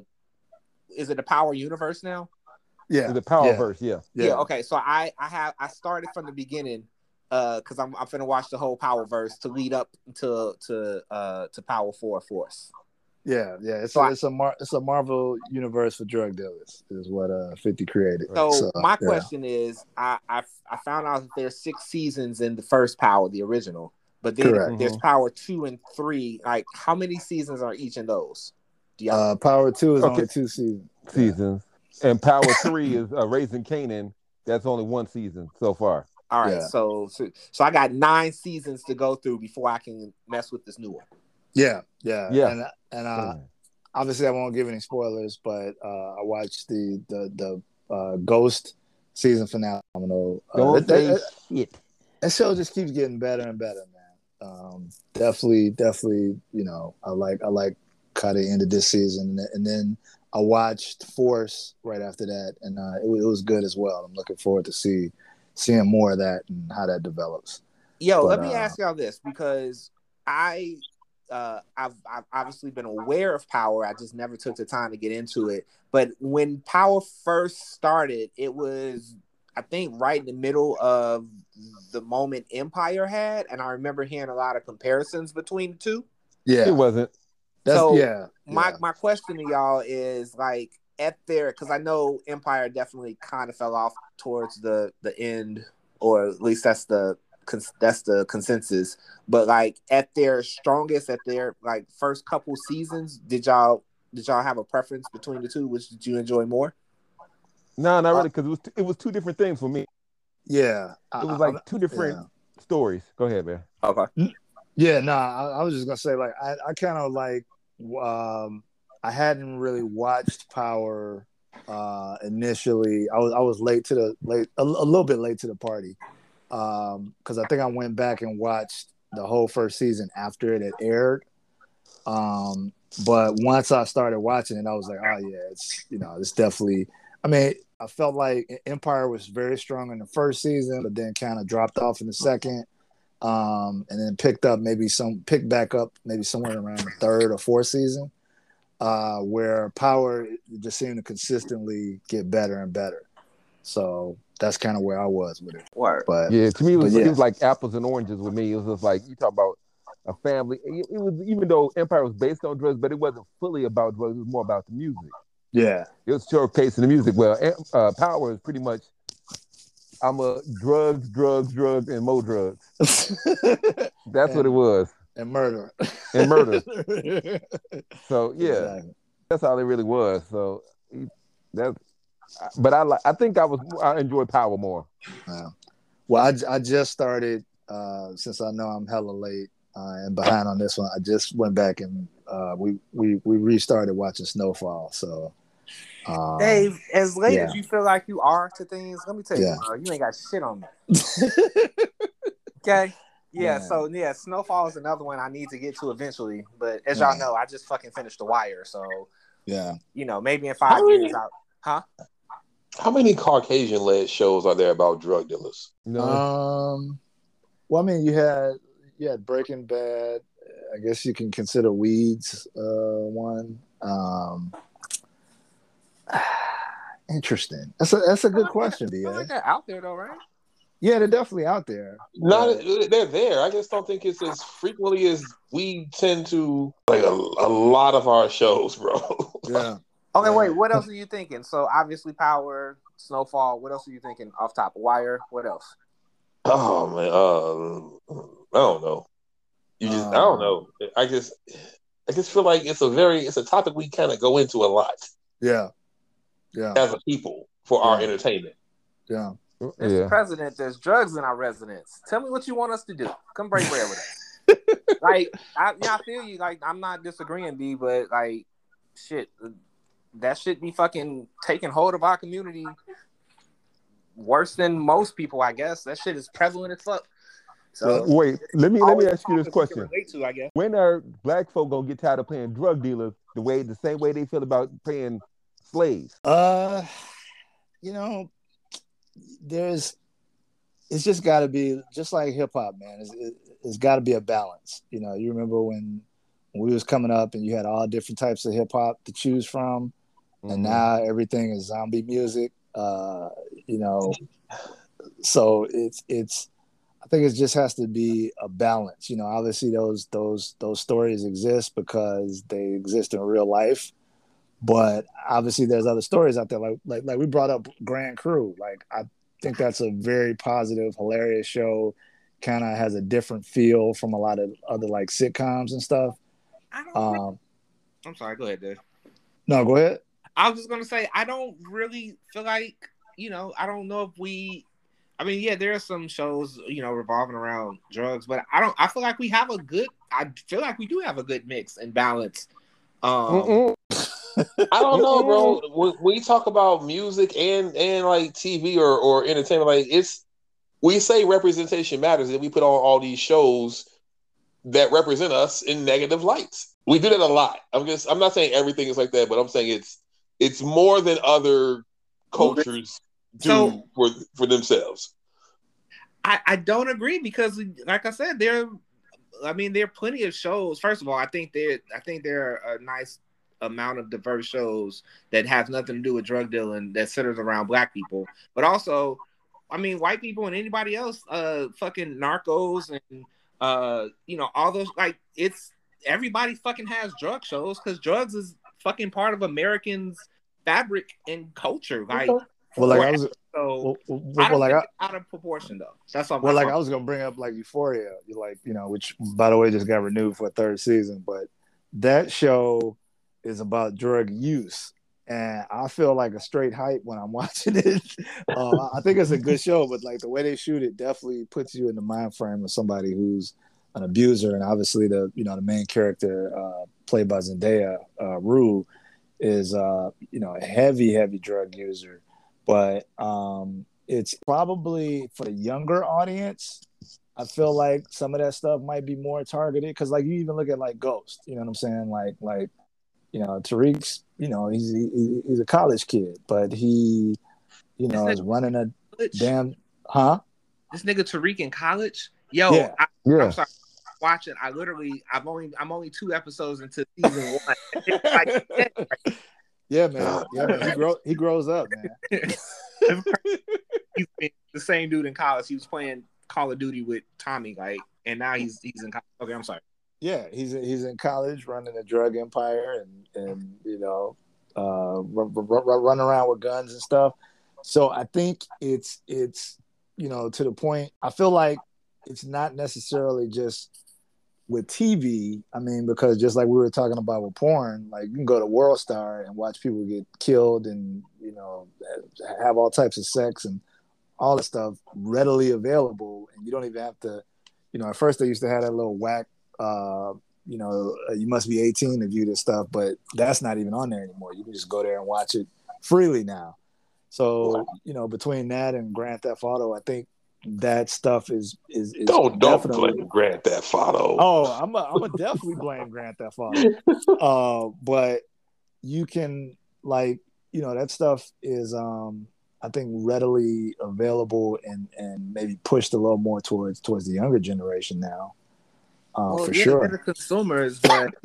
is it the Power universe now? Yeah. The Powerverse, yeah. Yeah. Yeah. Okay. So I I have I started from the beginning. Uh, because I'm I'm finna watch the whole Powerverse to lead up to to uh to Power Four Force. Yeah, yeah. It's So a, I- it's a Mar- it's a Marvel universe for drug dealers is what uh fifty created. So, So, my yeah. question is, I, I I found out that there's six seasons in the first Power, the original, but then Correct. there's Power two and three. Like, how many seasons are each in those? Do y'all? Uh, Power Two is Okay. only two seasons. Seasons. And Power Three is uh, Raising Canaan. That's only one season so far. All right, yeah. so, so so I got nine seasons to go through before I can mess with this new one. Yeah, yeah, Yeah. And and uh, Mm. obviously I won't give any spoilers, but uh, I watched the the the uh, Ghost season finale. Phenomenal. Uh, Don't that, say that, shit. that show just keeps getting better and better, man. Um, definitely, definitely. You know, I like I like how they ended this season, and then I watched Force right after that, and uh, it, it was good as well. I'm looking forward to see seeing more of that and how that develops. Yo, But, let me uh, ask y'all this because I, uh, I've I've obviously been aware of Power. I just never took the time to get into it. But when Power first started, it was I think right in the middle of the moment Empire had, and I remember hearing a lot of comparisons between the two. Yeah, It wasn't. that's So, yeah. My yeah. my question to y'all is like at their because I know Empire definitely kind of fell off towards the the end, or at least that's the that's the consensus. But like at their strongest, at their like first couple seasons, did y'all did y'all have a preference between the two? Which did you enjoy more? No, not really, because it was t- it was two different things for me. Yeah, It was like two different yeah. stories. Go ahead, man. Okay. Yeah, no, I, I was just gonna say like I, I kind of like um I hadn't really watched Power uh initially. I was I was late to the late a, a little bit late to the party um because I think I went back and watched the whole first season after it had aired. Um, but once I started watching it, I was like, oh yeah, it's you know it's definitely. I mean, I felt like Empire was very strong in the first season, but then kind of dropped off in the second. Um, and then picked up maybe some picked back up maybe somewhere around the third or fourth season. uh, where Power just seemed to consistently get better and better. So that's kind of where I was with it. Word. But Yeah, to me, it was, yeah. it was like apples and oranges with me. It was just like, you talk about a family. It, it was, even though Empire was based on drugs, but it wasn't fully about drugs. It was more about the music. Yeah. It was showcasing the music. Well, uh, Power is pretty much, I'm a drugs, drugs, drugs, and more drugs. That's and, what it was. And murder. And murder. So, yeah, exactly. That's all it really was. So, that's, but I like, I think I was, I enjoyed Power more. Yeah. Well, I, I just started, uh, since I know I'm hella late uh, and behind on this one, I just went back and uh, we, we, we restarted watching Snowfall. So, um, Dave, as late yeah. as you feel like you are to things, let me tell you, Yeah. bro, you ain't got shit on me. Okay? Yeah, Man. so yeah, Snowfall is another one I need to get to eventually. But as y'all Yeah. know, I just fucking finished The Wire. So, yeah. you know, maybe in five How years many- out. Huh? How many Caucasian-led shows are there about drug dealers? You know? Um, well, I mean, you had, you had Breaking Bad. I guess you can consider Weeds uh, one. Um, interesting. That's a that's a good question, I D feel A. like they're out there though, right? Yeah, they're definitely out there. Not But- they're there. I just don't think it's as frequently as we tend to like a, a lot of our shows, bro. yeah. Okay, Yeah. wait. What else are you thinking? So obviously, Power, Snowfall. What else are you thinking off top? Wire. What else? Oh man, uh, I don't know. You just I don't know. I just I just feel like it's a very it's a topic we kind of go into a lot Yeah. Yeah. as a people for our Yeah. entertainment. Yeah. Mister Yeah. President, there's drugs in our residence. Tell me what you want us to do. Come break bread with us. Like, I, yeah, I feel you. Like, I'm not disagreeing, B, but like, shit, that shit be fucking taking hold of our community worse than most people. I guess that shit is prevalent as fuck. So Wait, let me let me always ask you this topics we can question. relate to, I guess. When are black folk gonna get tired of playing drug dealers the way the same way they feel about paying slaves? Uh, you know, there's it's just got to be just like hip hop, man. It's, it, it's got to be a balance. You know, you remember when, when we was coming up and you had all different types of hip hop to choose from, Mm-hmm. and now everything is zombie music. Uh, you know, so it's it's. I think it just has to be a balance. You know, obviously those those those stories exist because they exist in real life. But obviously, there's other stories out there, like like like we brought up Grand Crew. Like I think that's a very positive, hilarious show. Kind of has a different feel from a lot of other like sitcoms and stuff. I don't. Um, I'm sorry. Go ahead, Dave. no, go ahead. I was just gonna say I don't really feel like you know I don't know if we. I mean, yeah, there are some shows you know revolving around drugs, but I don't. I feel like we have a good. I feel like we do have a good mix and balance. Um, I don't know, bro. When we talk about music and and like T V or or entertainment, like it's we say representation matters, and we put on all these shows that represent us in negative lights. We do that a lot. I'm just I'm not saying everything is like that, but I'm saying it's it's more than other cultures do So- for for themselves. I, I don't agree because, like I said, there. I mean, there are plenty of shows. First of all, I think there. I think there are a nice amount of diverse shows that have nothing to do with drug dealing that centers around black people. But also, I mean, white people and anybody else, uh, fucking Narcos and uh, you know, all those. Like, it's everybody fucking has drug shows because drugs is fucking part of Americans' fabric and culture. Like, Well, like I was, so. well, well, I don't well, like think I, it's out of proportion though. That's all. well, that's like all. I was gonna bring up like Euphoria, you like you know, which by the way just got renewed for a third season, but that show is about drug use, and I feel like a straight hype when I'm watching it. uh, I think it's a good show, but like the way they shoot it definitely puts you in the mind frame of somebody who's an abuser, and obviously the you know the main character uh, played by Zendaya, uh, Rue, is uh, you know a heavy, heavy drug user, but um, it's probably for the younger audience. I feel like some of that stuff might be more targeted because, like, you even look at like Ghost. You know what I'm saying? Like, like you know, Tariq's. You know, he's he, he's a college kid, but he, you know, is running a damn, huh? This nigga Tariq in college, yo. Yeah. I, Yeah. I'm sorry, watching. I literally, I've only, I'm only two episodes into season one, like, yeah, man. Yeah, man. He grow he grows up, man. He's been the same dude in college. He was playing Call of Duty with Tommy, like, and now he's he's in college. Okay, I'm sorry. Yeah, he's he's in college running a drug empire and and you know uh, run, run, run around with guns and stuff. So I think it's it's you know to the point. I feel like it's not necessarily just with T V. I mean, because just like we were talking about with porn, like you can go to World Star and watch people get killed and you know have all types of sex and all the stuff readily available, and you don't even have to. You know, at first they used to have that little whack. Uh, you know, uh, you must be eighteen to view this stuff, but that's not even on there anymore. You can just go there and watch it freely now. So, you know, between that and Grand Theft Auto, I think that stuff is is, is don't don't definitely blame Grand Theft Auto. Oh, I'm a, I'm a definitely blame Grand Theft Auto. Uh, but you can like, you know, that stuff is um I think readily available and and maybe pushed a little more towards towards the younger generation now. Uh, well, for yeah, sure. they're the consumers, but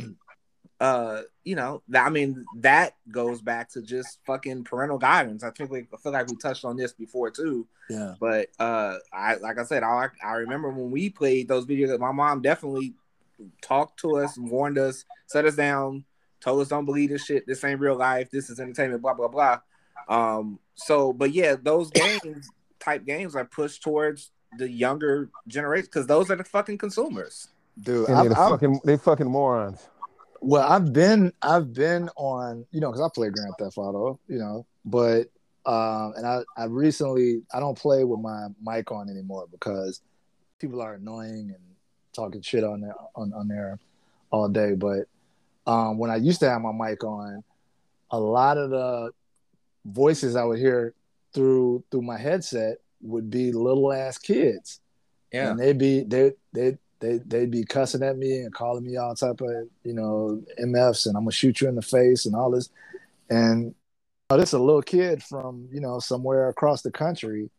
uh, you know, I mean, that goes back to just fucking parental guidance. I think we I feel like we touched on this before too. Yeah. But uh, I like I said, I I remember when we played those video games, my mom definitely talked to us, warned us, set us down, told us don't believe this shit. This ain't real life. This is entertainment. Blah blah blah. Um. So, but yeah, those games type games are pushed towards the younger generation because those are the fucking consumers. Dude, And I've, they I've, fucking they fucking morons. well, I've been I've been on, you know, because I play Grand Theft Auto, you know, but um, and I I recently I don't play with my mic on anymore because people are annoying and talking shit on there on, on there all day. But um, when I used to have my mic on, a lot of the voices I would hear through through my headset would be little ass kids, Yeah, and they'd be they they they they'd be cussing at me and calling me all type of you know M Fs and I'm gonna shoot you in the face and all this, and oh, this is a little kid from you know somewhere across the country,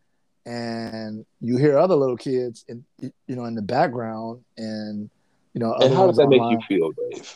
and you hear other little kids in you know in the background and you know And other how does ones that make online. you feel, Dave?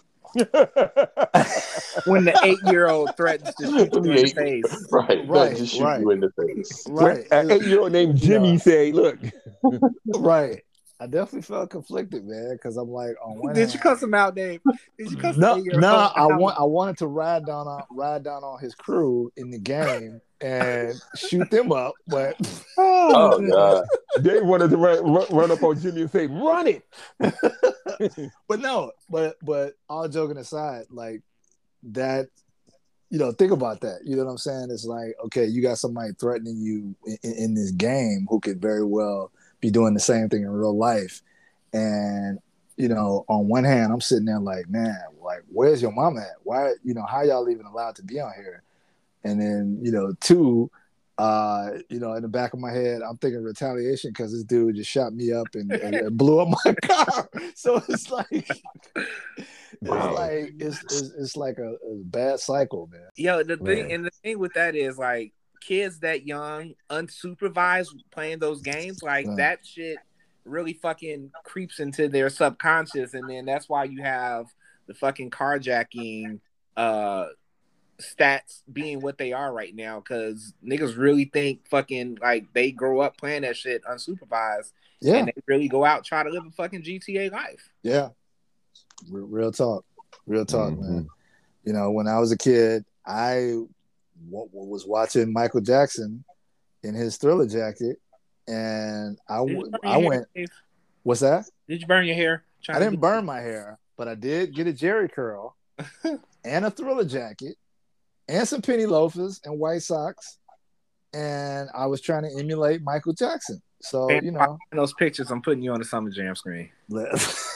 when the eight-year-old threatens to shoot you in the face, Right, Right, just shoot right. you in the face. Right, An eight-year-old named You Jimmy know. say, "Look, right. I definitely felt conflicted, man, because I'm like, on one did hand, you cuss him out, Dave? Did you cuss no, the eight-year-old no, I out? want, I wanted to ride down on, ride down on his crew in the game and shoot them up, but Oh God! Dave wanted to run, run, run up on Jimmy and say, run it." but no, but but all joking aside, like that, you know, think about that. You know what I'm saying? It's like, okay, you got somebody threatening you in, in this game who could very well be doing the same thing in real life, and you know, on one hand, I'm sitting there like, man, like, where's your mom at? Why, you know, how y'all even allowed to be on here? And then, you know, two, uh, you know, in the back of my head, I'm thinking retaliation because this dude just shot me up and, and, and blew up my car. So it's like, it's Wow. like it's, it's it's like a, a bad cycle, man. Yo, the thing Man. and the thing with that is like kids that young, unsupervised, playing those games, like Right. that shit really fucking creeps into their subconscious, and then that's why you have the fucking carjacking uh stats being what they are right now, because niggas really think fucking like they grow up playing that shit unsupervised, Yeah, and they really go out and try to live a fucking G T A life. yeah. Real, real talk, real talk, Mhm. man. You know, when I was a kid, I w- was watching Michael Jackson in his Thriller jacket, and I, Did you w- burn I your hair, went. Dave? What's that? Did you burn your hair? I didn't burn my hair, but I did get a Jerry curl and a Thriller jacket and some penny loafers and white socks, and I was trying to emulate Michael Jackson. So Man, you know, those pictures, I'm putting you on the Summer Jam screen. let-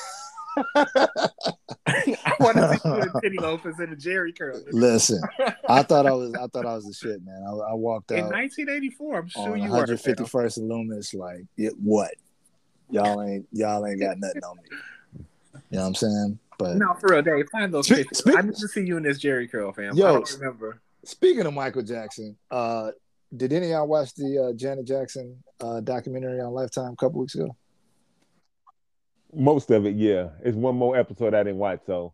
I want to see you in penny loafers and a Jerry curl. listen. I thought I was, I thought I was the shit, man. I, I walked In out nineteen eighty-four, I'm sure on you were. one fifty-first and Loomis, like, it, what? Y'all ain't, y'all ain't got nothing on me. You know what I'm saying? But No, for real, Dave. Find those Speak- pictures. speak- I need to see you in this Jerry curl, fam. Yo. I don't remember. speaking of Michael Jackson, uh, did any of y'all watch the uh, Janet Jackson uh, documentary on Lifetime a couple weeks ago? Most of it, yeah. It's one more episode I didn't watch, so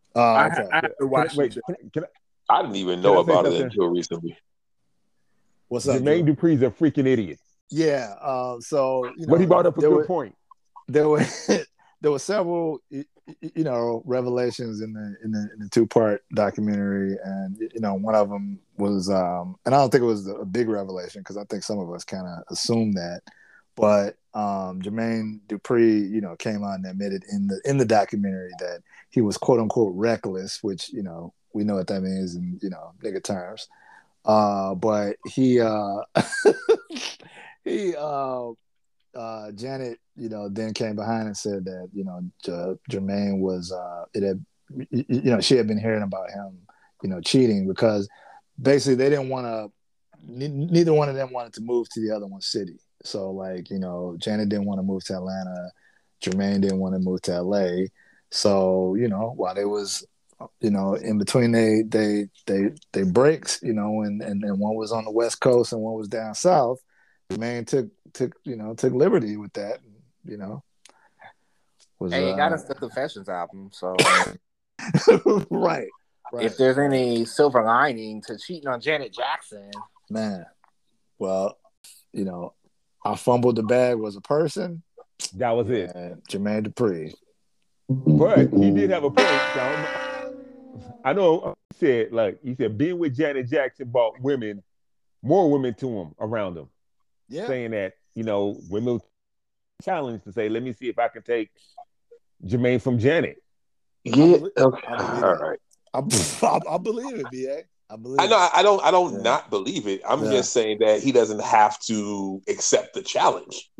Oh, I, okay. I have to Can I, watch wait, it. can, I- can, I- I didn't even can know I say about it something? until recently. What's up, Jermaine Drew? Dupri's a freaking idiot. Yeah. Um. So you know, What he brought up a there good were point. there were there were several y- y- you know revelations in the in the, in the two part documentary, and you know one of them was um and I don't think it was a big revelation because I think some of us kind of assumed that, but um Jermaine Dupri you know came out and admitted in the in the documentary that he was quote unquote reckless, which you know we know what that means in you know nigga terms. Uh, but he uh he uh uh Janet, you know, then came behind and said that, you know, J- Jermaine was uh it had you know, she had been hearing about him, you know, cheating because basically they didn't want to neither one of them wanted to move to the other one's city. So like, you know, Janet didn't want to move to Atlanta, Jermaine didn't want to move to L A. So, you know, while they was you know, in between they they they they breaks, you know, and, and and one was on the West Coast and one was down south. The man took took you know took liberty with that, you know. Was Hey, he got uh, us the Confessions album, so right, right. if there's any silver lining to cheating on Janet Jackson, man, well, you know, I fumbled the bag was a person. That was it. And Jermaine Dupri. But he did have a point. John. I know he said, like, he said, being with Janet Jackson brought women, more women to him around him. Yeah. Saying that, you know, women challenge to say, let me see if I can take Jermaine from Janet. Yeah. I Okay. I believe All it. right. I, I, I believe it, B A. I believe I know. it. I don't. I don't Yeah. not believe it. I'm Yeah. just saying that he doesn't have to accept the challenge.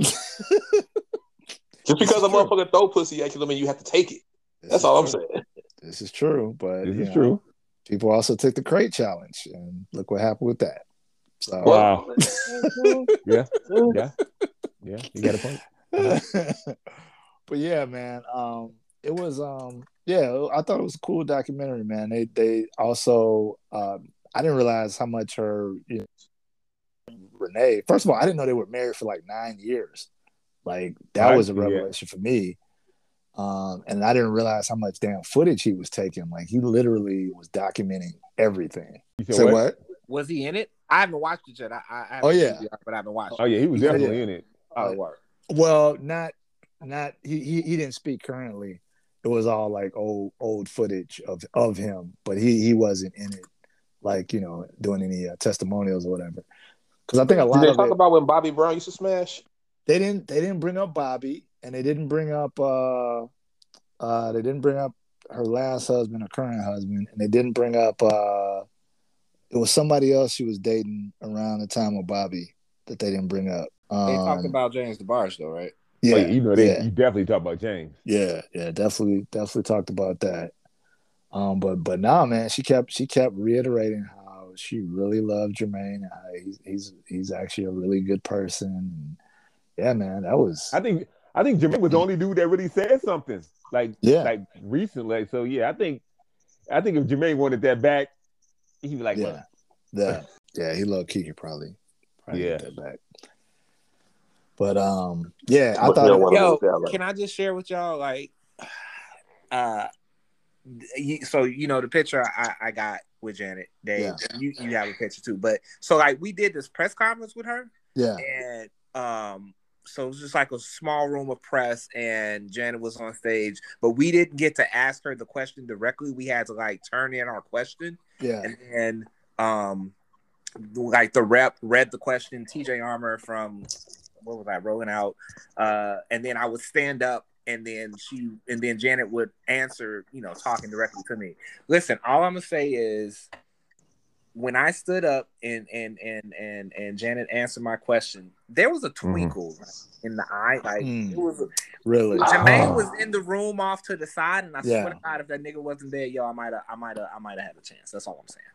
Just because a true. motherfucker throw pussy at you, doesn't mean you have to take it. This That's is all I'm true. saying. This is true, but This you is know, true. people also took the crate challenge, and look what happened with that. So, Wow. yeah. Yeah. Yeah. You got a point. but yeah, man, um, it was, um, yeah, I thought it was a cool documentary, man. They, they also, um, I didn't realize how much her, you know, Renee. First of all, I didn't know they were married for like nine years. Like that I was a see, yeah. revelation for me. Um, and I didn't realize how much damn footage he was taking. Like he literally was documenting everything. You said Say what? what? was he in it? I haven't watched it yet. I, I, I haven't Oh, yeah. seen it, but I haven't watched Oh, it. yeah. He was He's in definitely yeah. in it. Oh, word. Well, not not he, he he didn't speak currently. It was all like old old footage of of him, but he he wasn't in it, like you know, doing any uh, testimonials or whatever. Because I think a Did lot they of talk it about when Bobby Brown used to smash? they didn't they didn't bring up Bobby, and they didn't bring up uh uh they didn't bring up her last husband or current husband, and they didn't bring up uh it was somebody else she was dating around the time of Bobby that they didn't bring up. Um, They talked about James DeBarge, though, right? yeah, Oh, yeah. You know, they yeah. you definitely talk about James. Yeah, yeah, definitely, definitely talked about that. Um, but but now, man, she kept she kept reiterating how she really loved Jermaine and how he's he's he's actually a really good person. And yeah, man, that was I think I think Jermaine was the only dude that really said something like yeah, like recently. So yeah, I think I think if Jermaine wanted that back, he'd be like, yeah, well, yeah, yeah. He loved Kiki probably, probably Yeah. get that back. But um, yeah, I But thought they don't it, want to Yo, move that way. can I just share with y'all, like, uh, you, so you know the picture I, I got with Janet, Dave, Yeah. you you have a picture too, but so like we did this press conference with her, yeah, and um, so it was just like a small room of press, and Janet was on stage, but we didn't get to ask her the question directly. We had to like turn in our question, yeah, and then um, like the rep read the question. T J Armour from what was I rolling out, uh, and then I would stand up, and then she, and then Janet would answer, you know, talking directly to me. Listen, all I'm gonna say is, when I stood up and and and and and Janet answered my question, there was a twinkle mm-hmm. in the eye, like mm, it was. A, really. Jermaine was in the room off to the side, and I Yeah. swear to God, if that nigga wasn't there, yo, I might have, I might have, I might have had a chance. That's all I'm saying.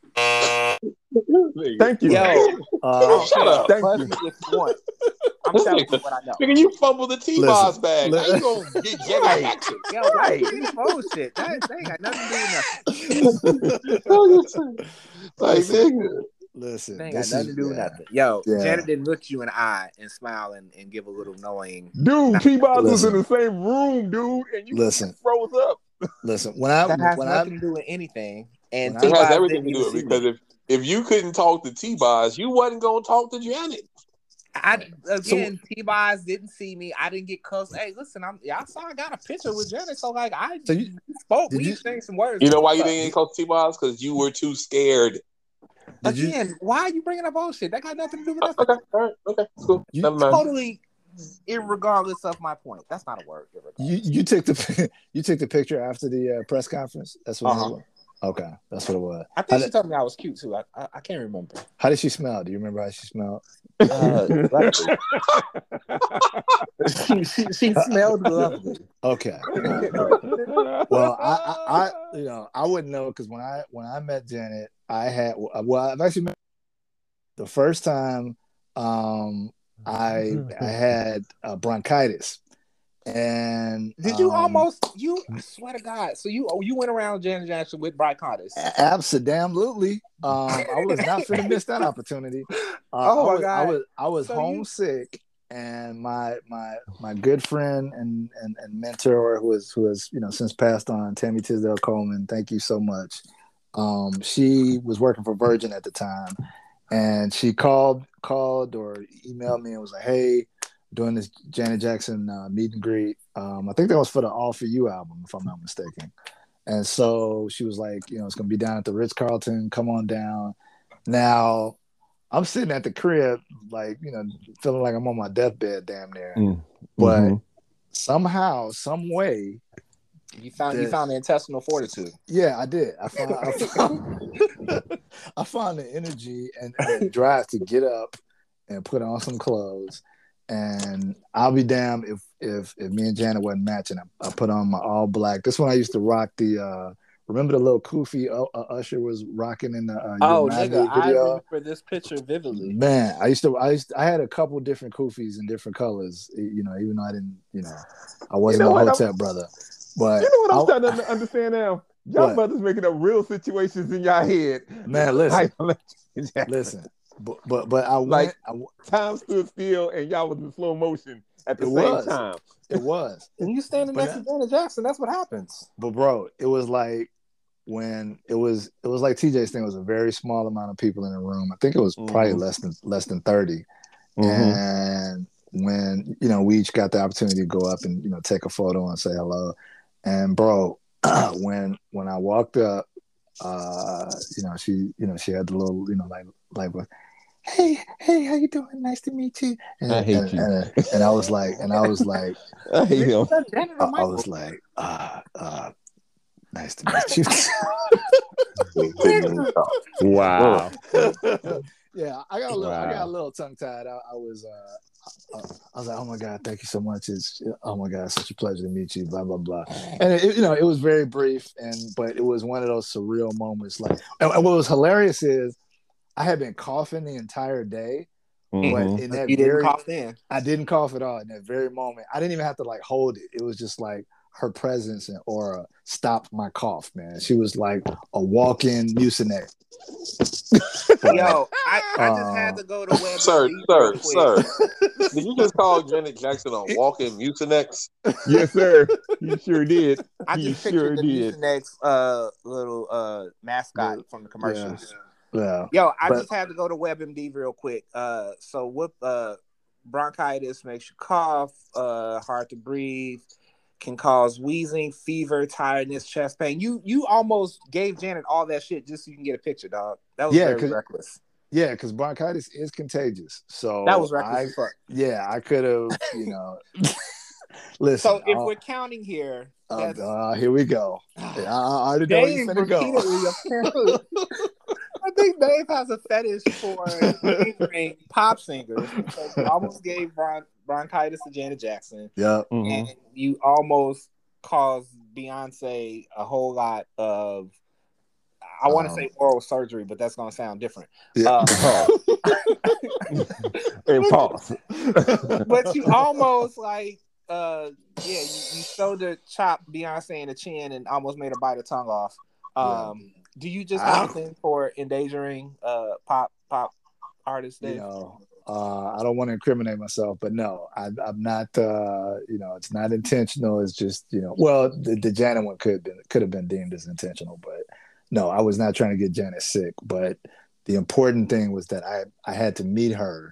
thank you. Yo, Uh, Shut up. Thank Buzz you. me if you want. I'm telling you what I know. Nigga, you fumbled the T-Boz Listen, bag. How li- you gonna get Janet Jackson? Yo, right. Bullshit. That, that ain't got nothing to do with nothing. Like, listen, nigga. listen, That ain't got this nothing is to do with yeah, nothing. Yo, Yeah. Janet didn't look you in the eye and smile and, and give a little knowing. Dude, T-Boz was in Listen. the same room, dude, and you Listen. froze up. Listen, when I That has when nothing I to do with anything. And when It I- has T-Boz everything didn't to do even with it see because me. if if you couldn't talk to T-Boz, you wasn't gonna talk to Janet. I again, T-Boz didn't see me. I didn't get close. Hey, listen, I'm y'all saw I got a picture with Janet, so like I So you- spoke. did We you- exchanged some words. You know why you But didn't get close to T-Boz? Because you were too scared. did you again, why are you bringing up bullshit? That got nothing to do with nothing. Okay, all right, okay, cool. You- Never mind. Totally, irregardless of my point. That's not a word. you you took the you took the picture after the uh, press conference? That's what Uh-huh. it was. Okay, that's what it was. I How think she did, told me I was cute too. I I, I can't remember. how did she smell? Do you remember how she smelled? Uh, lovely. she, she, she smelled lovely. Okay. All right, good. Well, I, I, I, you know, I wouldn't know because when I when I met Janet, I had well, I've actually met the first time. Um, I I had uh, bronchitis, and Did you um, almost? You I swear to God. So you you went around Janet Jackson with bronchitis. Absolutely. Um, I was not finna miss that opportunity. Uh, Oh I my was, God. I was, I was So you- homesick, and my my my good friend and, and and mentor who has who has you know since passed on, Tammy Tisdale Coleman. Thank you so much. Um, she was working for Virgin at the time, and she called called or emailed me and was like, "Hey, doing this Janet Jackson uh, meet and greet. Um, I think that was for the All For You album, if I'm not mistaken." And so she was like, you know, it's going to be down at the Ritz-Carlton. Come on down. Now, I'm sitting at the crib, like, you know, feeling like I'm on my deathbed damn near. Mm. But Mhm. somehow, some way, You found you the- found the intestinal fortitude. yeah, I did. I found, I found, I found the energy and, and the drive to get up and put on some clothes. And I'll be damned if if if me and Janet wasn't matching. I, I put on my all black. This one I used to rock the. uh Remember the little Koofy uh, uh, Usher was rocking in the uh, Oh, Your Mind nigga, Me I video. remember this picture vividly. Man, I used to. I used. I had a couple different Koofys in different colors. You know, even though I didn't. You know, I wasn't You know a what? Hotep brother. But You know what I'm I- starting to understand now? Y'all What? brothers making up real situations in y'all head. Man, listen, Like, listen. But but but I Like- went. I, time stood still and y'all was in slow motion at the It same was. time. it was. When you standing But next to Janet Jackson, that's what happens. But bro, it was like when it was it was like T J's thing. It was a very small amount of people in the room. I think it was probably Mhm. less than less than thirty. Mhm. And when you know we each got the opportunity to go up and you know take a photo and say hello. And bro, when when I walked up, uh, you know she you know she had the little you know like like hey hey how you doing? Nice to meet you. And, I hate and, you. And, and I was like and I was like I hate him. Janet I, or I Michael? was like uh uh nice to meet you. Wow. Yeah, I got a little, I got Wow. a little tongue tied. I, I was, uh, I, I was like, oh my god, thank you so much. It's, oh my god, such a pleasure to meet you. Blah blah blah. And it, you know, it was very brief, and but it was one of those surreal moments. Like, and, and what was hilarious is, I had been coughing the entire day, Mhm. but in that You didn't very, cough in. I didn't cough at all in that very moment. I didn't even have to like hold it. It was just like her presence and aura stopped my cough, man. She was like a walk-in Mucinex. Yo, I, I just Uh, had to go to Web. Sir, sir, sir. Did you just call Janet Jackson a walking Mucinex? Yes, sir. You sure did. I You just sure pictured the did. Mucinex uh, little uh, mascot from the commercials. Yeah. Yo, I But- just had to go to WebMD real quick. Uh, so what? Uh, bronchitis makes you cough, uh, hard to breathe, can cause wheezing, fever, tiredness, chest pain. You you almost gave Janet all that shit just so you can get a picture, dog. That was Yeah, very 'cause- reckless. Yeah, because bronchitis is contagious. So That was reckless I, as fuck. yeah, I could have, you know. Listen. So if uh, we're counting here, uh, that's uh, here we go. I, I already know where Dave you finna go. repeatedly apparently. I think Dave has a fetish for favoring pop singers because you almost gave bron- bronchitis to Janet Jackson, Yep. Mhm. and you almost caused Beyonce a whole lot of. I want to Um, say oral surgery, but that's going to sound different. Yeah. Uh, Hey, pause. but you almost like, uh, yeah, you, you shoulder chopped Beyonce in the chin and almost made her bite her tongue off. Um, Do you just have a Ow. thing for endangering uh pop pop artists, You Dave? know, uh, I don't want to incriminate myself, but no, I, I'm not. Uh, you know, it's not intentional. It's just you know, well, the, the Janet one could have been could have been deemed as intentional, but no, I was not trying to get Janet sick. But the important thing was that I I had to meet her.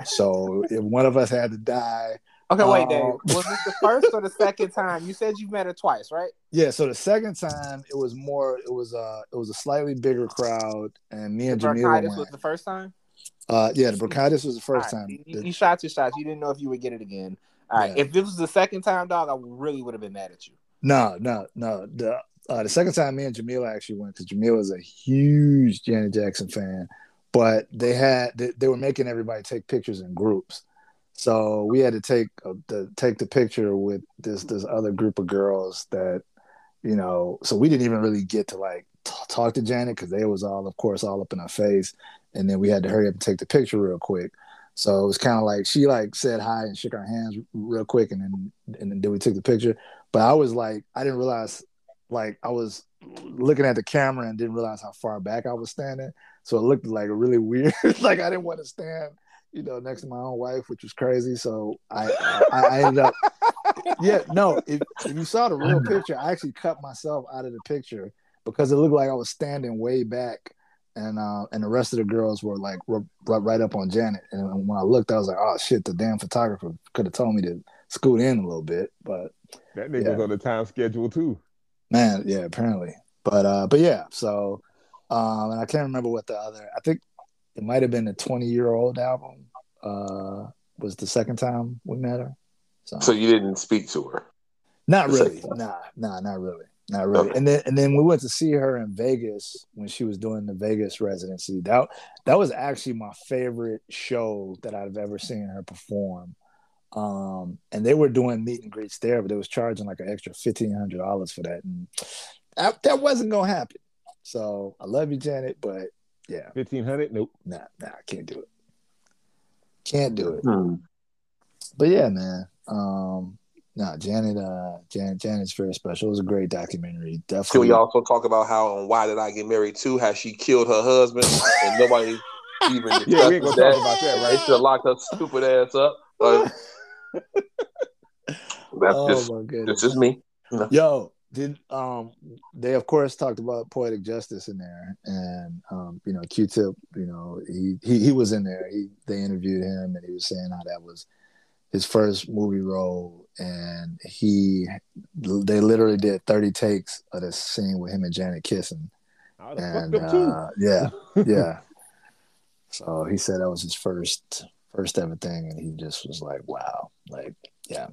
So if one of us had to die. Okay, wait, Dave. um, Was this the first or the second time? You said you've met her twice, right? Yeah, so the second time it was more. It was uh it was a slightly bigger crowd, and me and The Jamila bronchitis went. was the first time? Uh, yeah, the bronchitis was the first All right, time. You, The- you shot your shots. You didn't know if you would get it again. All right. Yeah. If it was the second time, dog, I really would have been mad at you. No, no, no. The uh, the second time me and Jamila actually went because Jamila is a huge Janet Jackson fan, but they had they, they were making everybody take pictures in groups, so we had to take uh, the take the picture with this this other group of girls that you know. So we didn't even really get to like t- talk to Janet because they was all, of course, all up in our face, and then we had to hurry up and take the picture real quick. So it was kind of like she like said hi and shook our hands real quick, and then and then we took the picture. But I was like, I didn't realize, like I was looking at the camera and didn't realize how far back I was standing. So it looked like really weird. Like I didn't want to stand, you know, next to my own wife, which was crazy. So I I, I ended up, yeah, no. If, if you saw the real picture, I actually cut myself out of the picture because it looked like I was standing way back. And uh, and the rest of the girls were like r- r- right up on Janet. And when I looked, I was like, oh shit, the damn photographer could have told me to scoot in a little bit. But That nigga yeah. was on the time schedule too. Man, yeah, apparently. But uh, but yeah, so um, and I can't remember what the other. I think it might have been the twenty-year-old album. Uh, was the second time we met her. So, So you didn't speak to her? not the really. second Nah, nah, not really. Not really. Okay. And then and then we went to see her in Vegas when she was doing the Vegas residency. That that was actually my favorite show that I've ever seen her perform. Um, and they were doing meet and greets there, but they was charging like an extra fifteen hundred dollars for that, and that, that wasn't gonna happen. So I love you, Janet, but yeah, Fifteen hundred? Nope. nah, nah, I can't do it. Can't do it. Hmm. But yeah, man. Um, nah, Janet, uh, Janet, Janet's very special. It was a great documentary. Can Definitely. we also talk about how on Why Did I Get Married Too? How she killed her husband and nobody even discussed Yeah, we ain't gonna that. talk about that, They right? should have locked her stupid ass up. Uh, that's Oh just my that's goodness. just me. Yo, did um they of course talked about Poetic Justice in there, and um you know Q-Tip, you know he he he was in there. He they interviewed him, and he was saying how that was his first movie role, and he they literally did thirty takes of this scene with him and Janet kissing, I would have and fucked up too. uh, yeah, yeah. So he said that was his first first ever thing, and he just was like, wow, like yeah.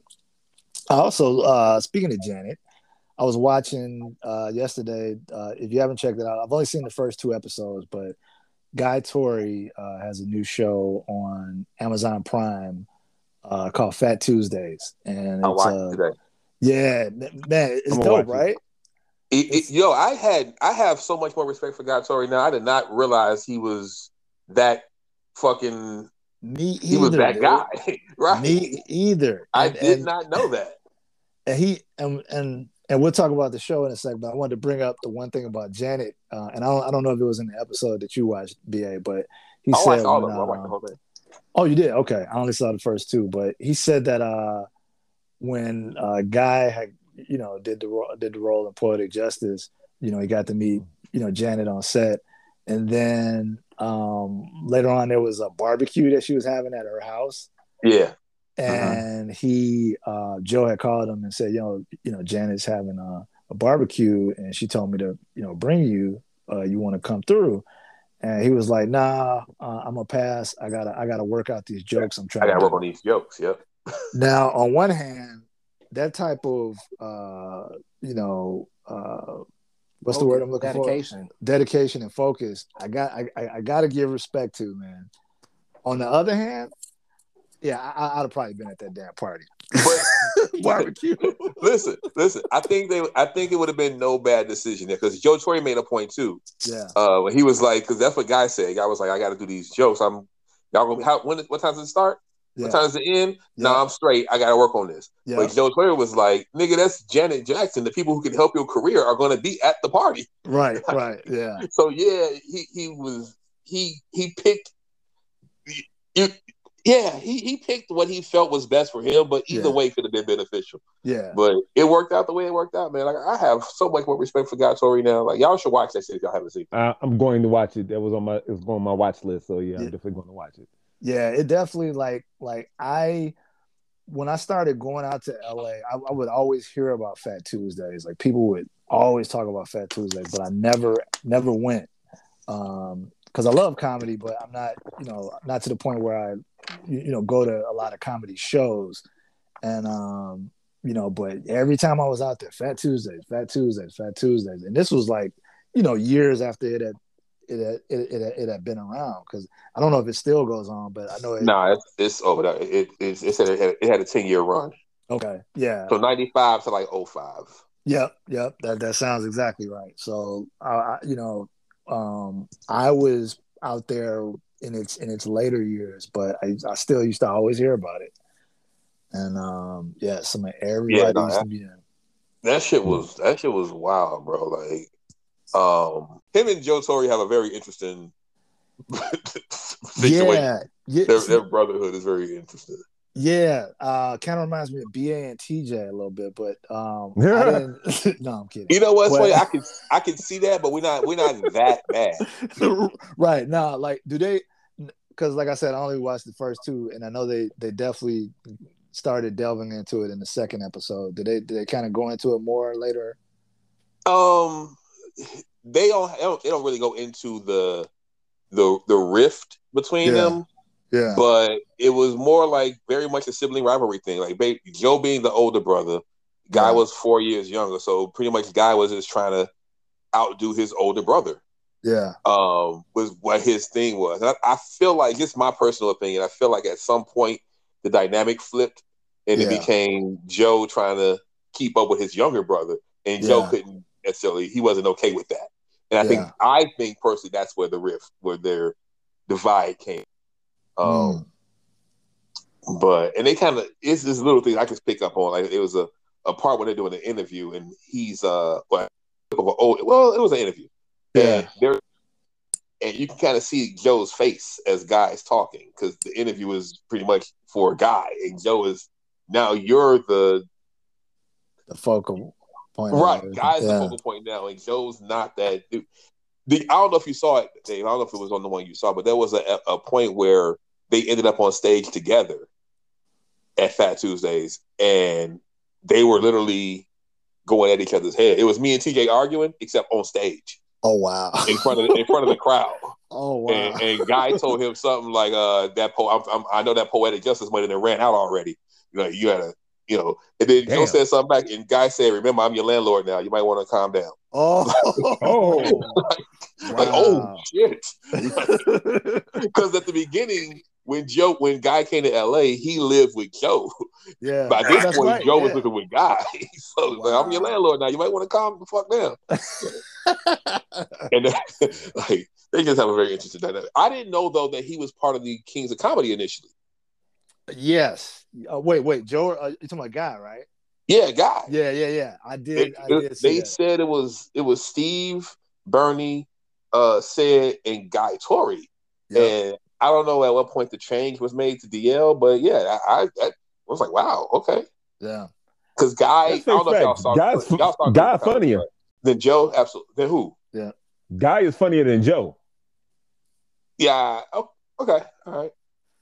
Also, uh, speaking of Janet, I was watching uh, yesterday. Uh, if you haven't checked it out, I've only seen the first two episodes, but Guy Torry uh, has a new show on Amazon Prime uh, called Fat Tuesdays, and I it's watched uh, it today. yeah, man, it's I'm gonna dope, watch it. right? It, it, yo, I had I have so much more respect for Guy Torry now. I did not realize he was that fucking. Me either. He was that dude. guy, right? Me either. I And- did and- not know that. and he and and and we'll talk about the show in a second. But I wanted to bring up the one thing about Janet, uh, and I don't I don't know if it was in the episode that you watched, B A, but he I said, watched all when, of them. I watched uh, the whole thing. oh, you did? Okay, I only saw the first two, but he said that uh, when uh, Guy had you know did the ro- did the role in Poetic Justice, you know he got to meet you know Janet on set, and then um, later on there was a barbecue that she was having at her house. Yeah. And he, uh, Joe had called him and said, you know, you know, Janet's having a, a barbecue, and she told me to, you know, bring you. Uh, you want to come through? And he was like, Nah, uh, I'm gonna pass. I gotta, I gotta work out these jokes I'm trying I gotta to work do. on these jokes. Yep. Now, on one hand, that type of, uh, you know, uh, what's the word I'm looking Dedication. for? Dedication and focus. I got, I, I, I got to give respect to, man. On the other hand. Yeah, I, I'd have probably been at that damn party. But Barbecue. listen, listen. I think they. I think it would have been no bad decision there because Joe Torry made a point too. Yeah. Uh, when he was like, because that's what Guy said. Guy was like, I got to do these jokes. I'm y'all gonna how when what time does it start? Yeah. What time does it end? Yeah. No, I'm straight. I got to work on this. Yeah. But Joe Torry was like, nigga, that's Janet Jackson. The people who can help your career are going to be at the party. Right. Right. Yeah. So yeah, he he was he he picked. You, Yeah, he, he picked what he felt was best for him, but either Yeah. way could have been beneficial. Yeah. But it worked out the way it worked out, man. Like I have so much more respect for Guy Tori now. Like y'all should watch that shit if y'all haven't seen it. Uh, I'm going to watch it. That was on my it was on my watch list. So yeah, I'm Yeah. definitely going to watch it. Yeah, it definitely like like I when I started going out to L A, I, I would always hear about Fat Tuesdays. Like people would always talk about Fat Tuesdays, but I never never went. Um, because I love comedy, but I'm not, you know, not to the point where I, you, you know, go to a lot of comedy shows. And um, you know, but every time I was out there, Fat Tuesdays, Fat Tuesdays, Fat Tuesdays. And this was like, you know, years after it had it had, it, it, it had been around, because I don't know if it still goes on, but I know it. Nah, it's, it's over there. It, it, it said it had, it had a ten-year run. Okay, yeah. So ninety-five to like oh five. Yep, yep. That that sounds exactly right. So, uh, you know, um, I was out there in its in its later years, but I, I still used to always hear about it. And um, yeah, some of everybody Yeah, nah, used to be there. That shit was that shit was wild, bro. Like, um, him and Joe Torre have a very interesting situation. Yeah, yeah. Their, their brotherhood is very interesting. Yeah, uh, kind of reminds me of B A and T J a little bit, but um, I didn't. No, I'm kidding. You know what's But- funny? I can I can see that, but we're not we're not that bad. Right now, like, do they? Because, like I said, I only watched the first two, and I know they they definitely started delving into it in the second episode. Did they? Did they kind of go into it more later? Um, they don't they don't, they don't really go into the the the rift between Yeah. them. Yeah, But it was more like very much a sibling rivalry thing. Like babe, Joe being the older brother, Guy Yeah. was four years younger, so pretty much Guy was just trying to outdo his older brother. yeah, Um, was what his thing was. And I, I feel like, just my personal opinion, I feel like at some point the dynamic flipped and it Yeah. became Joe trying to keep up with his younger brother, and Joe Yeah. couldn't necessarily. He wasn't okay with that. And I think Yeah. I think personally that's where the rift, where their divide came. Um, Mm. but and they kind of it's this little thing I could pick up on. Like it was a, a part when they're doing an interview, and he's uh well, well it was an interview, Yeah. and there and you can kind of see Joe's face as Guy's talking, because the interview is pretty much for a Guy, and Joe is now you're the the focal point. of right everything. Guy's Yeah. the focal point now, and Joe's not that dude. The, I don't know if you saw it, Dave. I don't know if it was on the one you saw, but there was a, a point where they ended up on stage together at Fat Tuesdays, and they were literally going at each other's head. It was me and T J arguing, except on stage Oh wow. in front of in front of the crowd. Oh wow. And, and Guy told him something like, "Uh, that po- I'm, I'm, I know that poetic justice money that ran out already. You know, you gotta, you know." And then Joe Damn. said something back, and Guy said, "Remember, I'm your landlord now. You might want to calm down." Oh. Oh. Like, oh Wow. shit! Because at the beginning, when Joe, when Guy came to L A, he lived with Joe. Yeah. By this That's point, right, Joe was yeah. living with Guy. So he's like, I'm your Wow. landlord now. You might want to calm the fuck down. And then, like, they just have a very interesting dynamic. I didn't know though that he was part of the Kings of Comedy initially. Yes. Uh, wait, wait, Joe. Uh, you're talking about Guy, right? Yeah, Guy. Yeah, yeah, yeah. I They, did. I did see they that. said it was it was Steve, Bernie, uh, Sid, and Guy Tori. Yeah. And I don't know at what point the change was made to D L, but yeah, I, I, I was like, wow, okay. Yeah. Because Guy, I Let's don't know face if y'all facts. saw, Guy's, y'all saw Guy Kings of Comedy, funnier. right? Then Joe, absolutely. Then who? Guy is funnier than Joe. Yeah. Oh, okay. All right.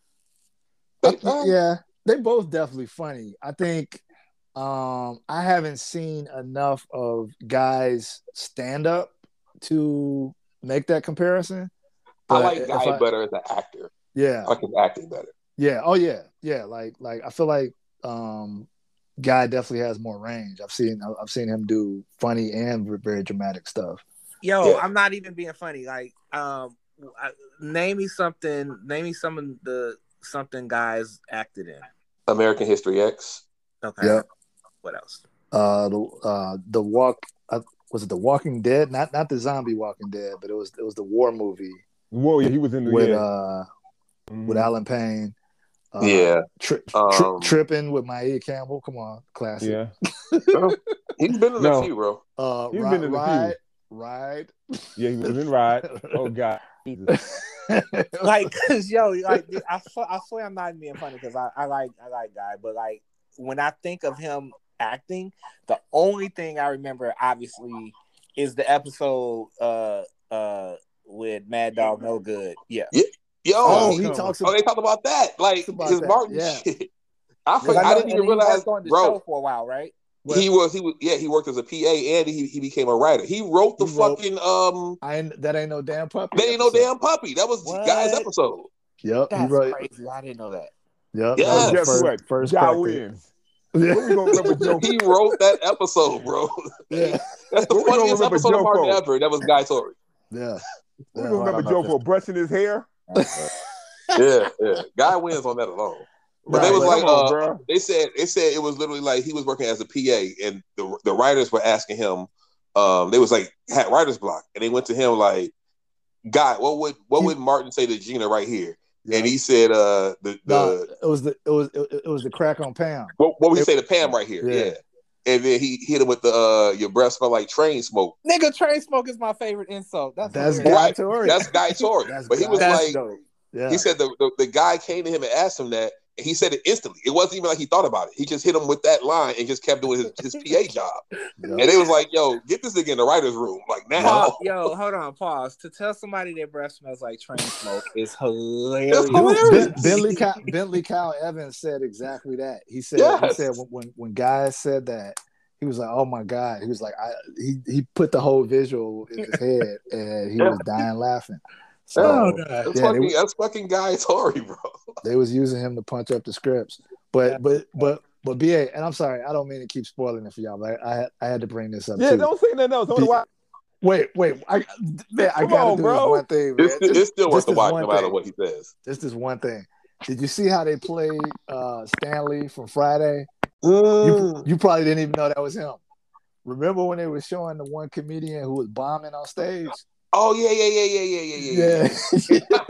I- They- uh, yeah, they both definitely funny. I think um I haven't seen enough of Guy's stand up to make that comparison. I But like if Guy I- better as an actor. Yeah. I like his acting better. Yeah. Oh yeah. Yeah. Like like I feel like um Guy definitely has more range. I've seen I've seen him do funny and very dramatic stuff. Yo, Yeah. I'm not even being funny. Like, um, I, name me something. Name me some of the something guys acted in. American History X. Okay. Yeah. What else? Uh the uh the walk uh, was it the Walking Dead? Not not the zombie Walking Dead, but it was it was the war movie Whoa, yeah, he was in the with yeah. uh Mhm. with Alan Payne. Uh, Yeah. tri- tri- Um, tripping with Maia Campbell. Come on, classic. Yeah. He's been in No. a few, bro. Uh, He's ride, been in a few. ride, ride. Yeah, he was in Ride. Oh God. like, cause yo, like, I, swear, I swear I'm not being funny because I, I like, I like Guy, but like, when I think of him acting, the only thing I remember, obviously, is the episode, uh, uh, with Mad Dog No Good. Yeah. yeah. Yo, Oh, he talks. oh, About, they talked about that, like about his that. Martin Yeah. shit. I, I, forgot, know, I didn't even realize, on the bro. show for a while, right? He was, he was, yeah, he worked as a P A and he, he became a writer. He wrote the He wrote, fucking um. I ain't, that ain't no damn puppy. They ain't episode. no damn puppy. That was What? Guy's episode. Yep, That's he wrote. crazy. I didn't know that. Yep, Yes. that was the Guess first, what? first Guy crack at- wins. What we gonna remember Joe? He wrote that episode, bro. Yeah, That's the What we gonna funniest remember episode Joe of Martin for? ever. That was Guy Torrey. yeah. We Yeah. gonna remember Joe for brushing his hair. Yeah, yeah. Guy wins on that alone. But Nah, they was but- like, come on, uh, bro. they said, they said it was literally like he was working as a P A, and the the writers were asking him. Um, they was like had writer's block, and they went to him like, "Guy, what would what He- would Martin say to Gina right here?" Yeah. And he said, "Uh, the the Nah, it was the it was it, it was the crack on Pam. what what would he it- say to Pam right here?" Yeah. Yeah. And then he hit him with the uh, "Your breath smell like train smoke." Nigga, train smoke is my favorite insult. That's That's hilarious. Guy Right. Torrey. That's Guy Torrey. That's But he was Guy- That's like, dope. Yeah. he said the, the the guy came to him and asked him that, and he said it instantly. It wasn't even like he thought about it. He just hit him with that line and just kept doing his, his P A job. Yep. And they was like, "Yo, get this nigga in the writer's room, like now." Pause. Yo, hold on, pause. To tell somebody their breath smells like train smoke is hilarious. It's hilarious. Ben- Bentley Kyle, Bentley Kyle Evans said exactly that. He said he Yes. said when, when when guys said that, he was like, "Oh my god!" He was like, "I." He he put the whole visual in his head, and he was dying laughing. So Oh, God. That's, yeah, fucking, they, that's fucking Guy Torrey, bro. they was using him to punch up the scripts. But but but but B A, and I'm sorry, I don't mean to keep spoiling it for y'all, but I had I had to bring this up Yeah, too. don't say nothing else. I wanna watch- Wait, wait, I man, I Come gotta on, do bro. this one thing, man. It's, Just- it's still worth just the this watch, one no matter thing. what he says. Just this one thing. Did you see how they played uh, Stanley from Friday? Mm. You, you probably didn't even know that was him. Remember when they were showing the one comedian who was bombing on stage? Oh yeah, yeah, yeah, yeah, yeah, yeah, yeah.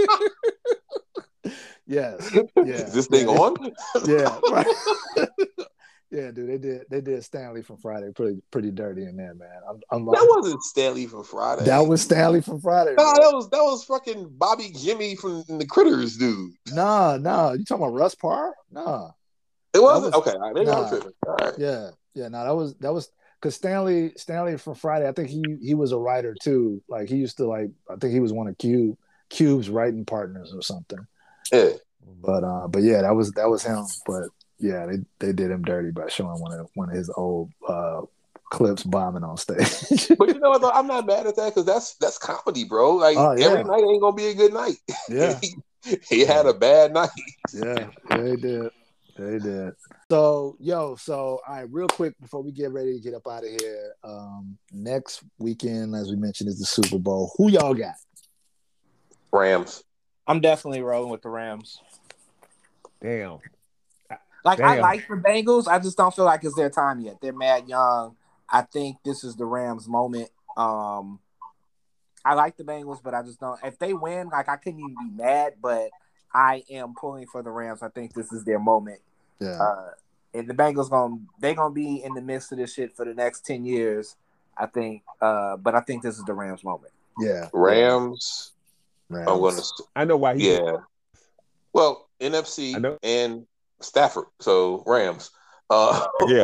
Yeah. yes. Yeah. Is this thing yeah. on? Yeah. Right. Yeah, dude. They did. They did Stanley from Friday. Pretty, pretty dirty in there, man. I'm, I'm That wasn't Stanley from Friday. that was Stanley from Friday. Nah, bro. that was that was fucking Bobby Jimmy from the Critters, dude. Nah, nah. You talking about Russ Parr? Nah. It wasn't was- okay. All right, maybe nah. I'm tripping. All right. Yeah, yeah. No, that was that was because Stanley Stanley from Friday. I think he he was a writer too. Like he used to like. I think he was one of Cube Cube's writing partners or something. Yeah. But uh, but yeah, that was that was him. But yeah, they, they did him dirty by showing one of one of his old uh, clips bombing on stage. But you know what? Though? I'm not mad at that because that's that's comedy, bro. Like Oh, yeah. every night ain't gonna be a good night. Yeah, he, he had a bad night. yeah, they did. They did. So, yo, so all right, real quick before we get ready to get up out of here. Um, next weekend, as we mentioned, is the Super Bowl. Who y'all got? Rams. I'm definitely rolling with the Rams. Damn. Like I Damn. like the Bengals, I just don't feel like it's their time yet. They're mad young. I think this is the Rams' moment. Um, I like the Bengals, but I just don't. If they win, like I couldn't even be mad. But I am pulling for the Rams. I think this is their moment. Yeah, Uh, and the Bengals gonna they gonna be in the midst of this shit for the next ten years. I think. Uh, but I think this is the Rams' moment. yeah, Rams. Rams. I'm gonna. I know why he Yeah. Well, N F C I know. and Stafford, so Rams. Uh, Yeah.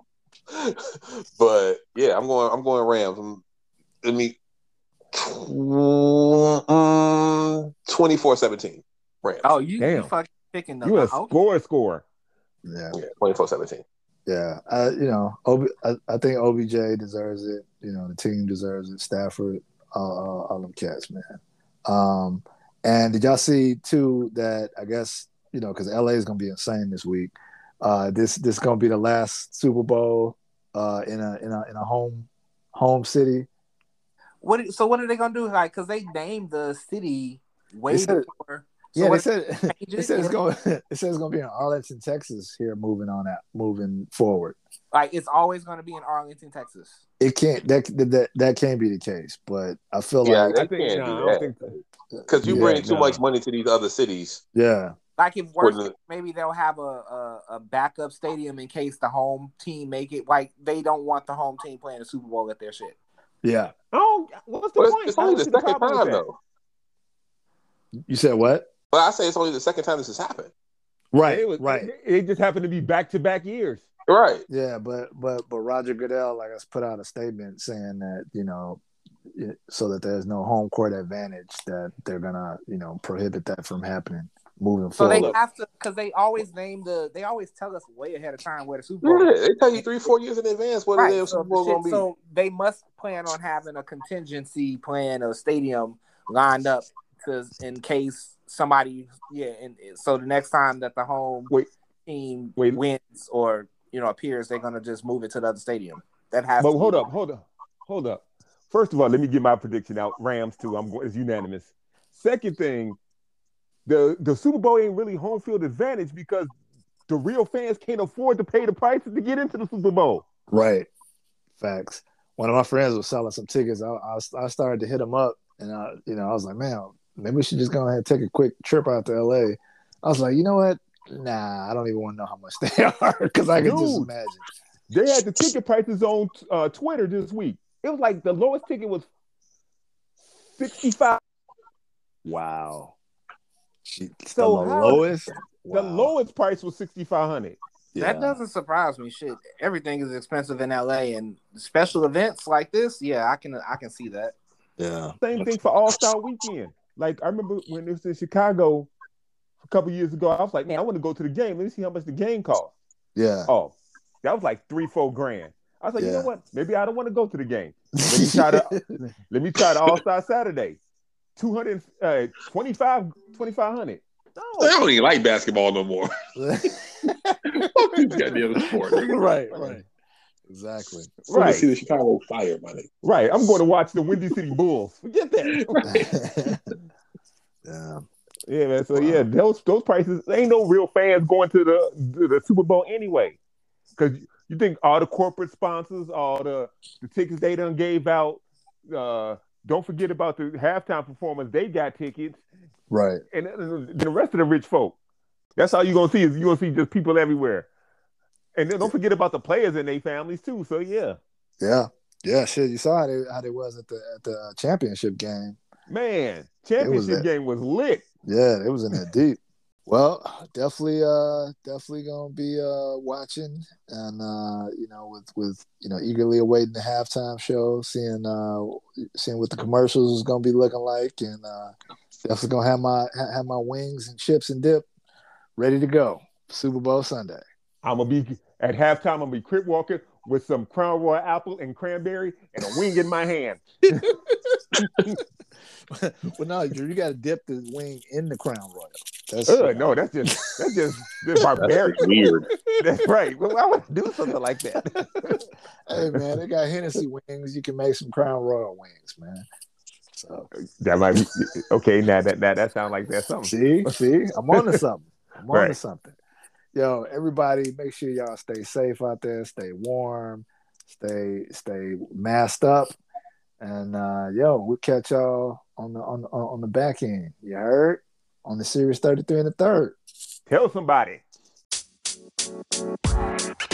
but yeah, I'm going. I'm going Rams. I'm, let me. twenty-four seventeen Rams. Oh, you, Damn. you fucking picking the You a okay. score score. Yeah, Yeah, twenty-four seventeen yeah. Uh, you know, O B, I, I think O B J deserves it. You know, the team deserves it. Stafford, all, all, all them cats, man. Um, and did y'all see too that I guess you know because L A is gonna be insane this week. Uh, this this is gonna be the last Super Bowl uh, in a in a in a home home city. What? So what are they gonna do? Like, because they named the city way They said- before. So Yeah, they what- said change it it? says it's going it says it's gonna be in Arlington, Texas. Here, moving on out, moving forward. like it's always gonna be in Arlington, Texas. It can't that that that can't be the case, but I feel Yeah, like they I think can't nah, do I don't that. think so. Because you Yeah, bring too nah. much money to these other cities. yeah, Like if worse, Wouldn't it- maybe they'll have a, a, a backup stadium in case the home team make it. Like they don't want the home team playing the Super Bowl at their shit. yeah. Oh, what's the But point? it's I only don't the see the second problem with time that. though. You said what? But I say it's only the second time this has happened. Right, it was, right. It, it just happened to be back to back years. Right. Yeah, but but but Roger Goodell, like, has put out a statement saying that, you know, so that there's no home court advantage, that they're gonna, you know, prohibit that from happening moving So forward. they have to, because they always name the, they always tell us way ahead of time where the Super Bowl. Yeah, they tell you three, four years in advance what Right. the damn So, Super Bowl the shit- gonna be. so they must plan on having a contingency plan, a stadium lined up, because in case somebody, yeah, and so the next time that the home Wait. team Wait. wins or, you know, appears, they're gonna just move it to the other stadium. That has. But to hold be up, hold up, hold up. First of all, let me get my prediction out. Rams too. I'm going. It's unanimous. Second thing, the the Super Bowl ain't really home field advantage because the real fans can't afford to pay the prices to get into the Super Bowl. Right. Facts. One of my friends was selling some tickets. I, I, I started to hit him up, and I, you know, I was like, man, maybe we should just go ahead and take a quick trip out to L A. I was like, you know what? Nah, I don't even want to know how much they are because I can just Dude. imagine. They had the ticket prices on uh, Twitter this week. It was like the lowest ticket was sixty-five. Wow. She, So the how- lowest? The Wow. lowest price was sixty-five hundred. That doesn't surprise me. Shit, everything is expensive in L A, and special events like this, yeah, I can I can see that. Yeah. Same thing for All-Star Weekend. Like, I remember when it was in Chicago a couple years ago, I was like, man, I want to go to the game. Let me see how much the game costs. Yeah. Oh, that was like three, four grand. I was like, you Yeah. know what? Maybe I don't want to go to the game. Let me try to let me try the All-Star Saturday. two hundred, uh, twenty-five, twenty-five hundred. I No. don't even like basketball no more. Fuck these goddamn sports. right, right. Exactly. Let me Right. see the Chicago Fire, my nigga. Right. I'm going to watch the Windy City Bulls. Forget that. yeah. Yeah, man. So Wow. yeah, those those prices, ain't no real fans going to the to the Super Bowl anyway. Because you think all the corporate sponsors, all the, the tickets they done gave out, uh, don't forget about the halftime performance. They got tickets, Right. and then the rest of the rich folk. That's all you're gonna see is you're gonna see just people everywhere. And then don't forget about the players and their families too. So yeah, Yeah. Yeah. Shit. You saw how they how they was at the at the uh, championship game. man, championship that- game was lit. Yeah, it was in there deep. Well, definitely, uh, definitely gonna be uh watching, and uh, you know, with with you know, eagerly awaiting the halftime show, seeing uh, seeing what the commercials is gonna be looking like, and uh, definitely gonna have my ha- have my wings and chips and dip ready to go. Super Bowl Sunday. I'm gonna be at halftime. I'm gonna be crip walking with some Crown Royal apple and cranberry and a wing in my hand. Well, no, Drew, you got to dip the wing in the Crown Royal. That's Ugh, no, that's just that's just that's barbaric. That's weird. That's right. Well, I would do something like that. Hey, man, they got Hennessy wings. You can make some Crown Royal wings, man. So That might be okay. Now that that that sounds like that's something. see, see, I'm on to something. I'm on to Right. something. Yo, everybody, make sure y'all stay safe out there. Stay warm. Stay stay masked up. And uh, yo, we'll catch y'all on the on the on the back end. You heard? On the Series thirty-three and the third. Tell somebody.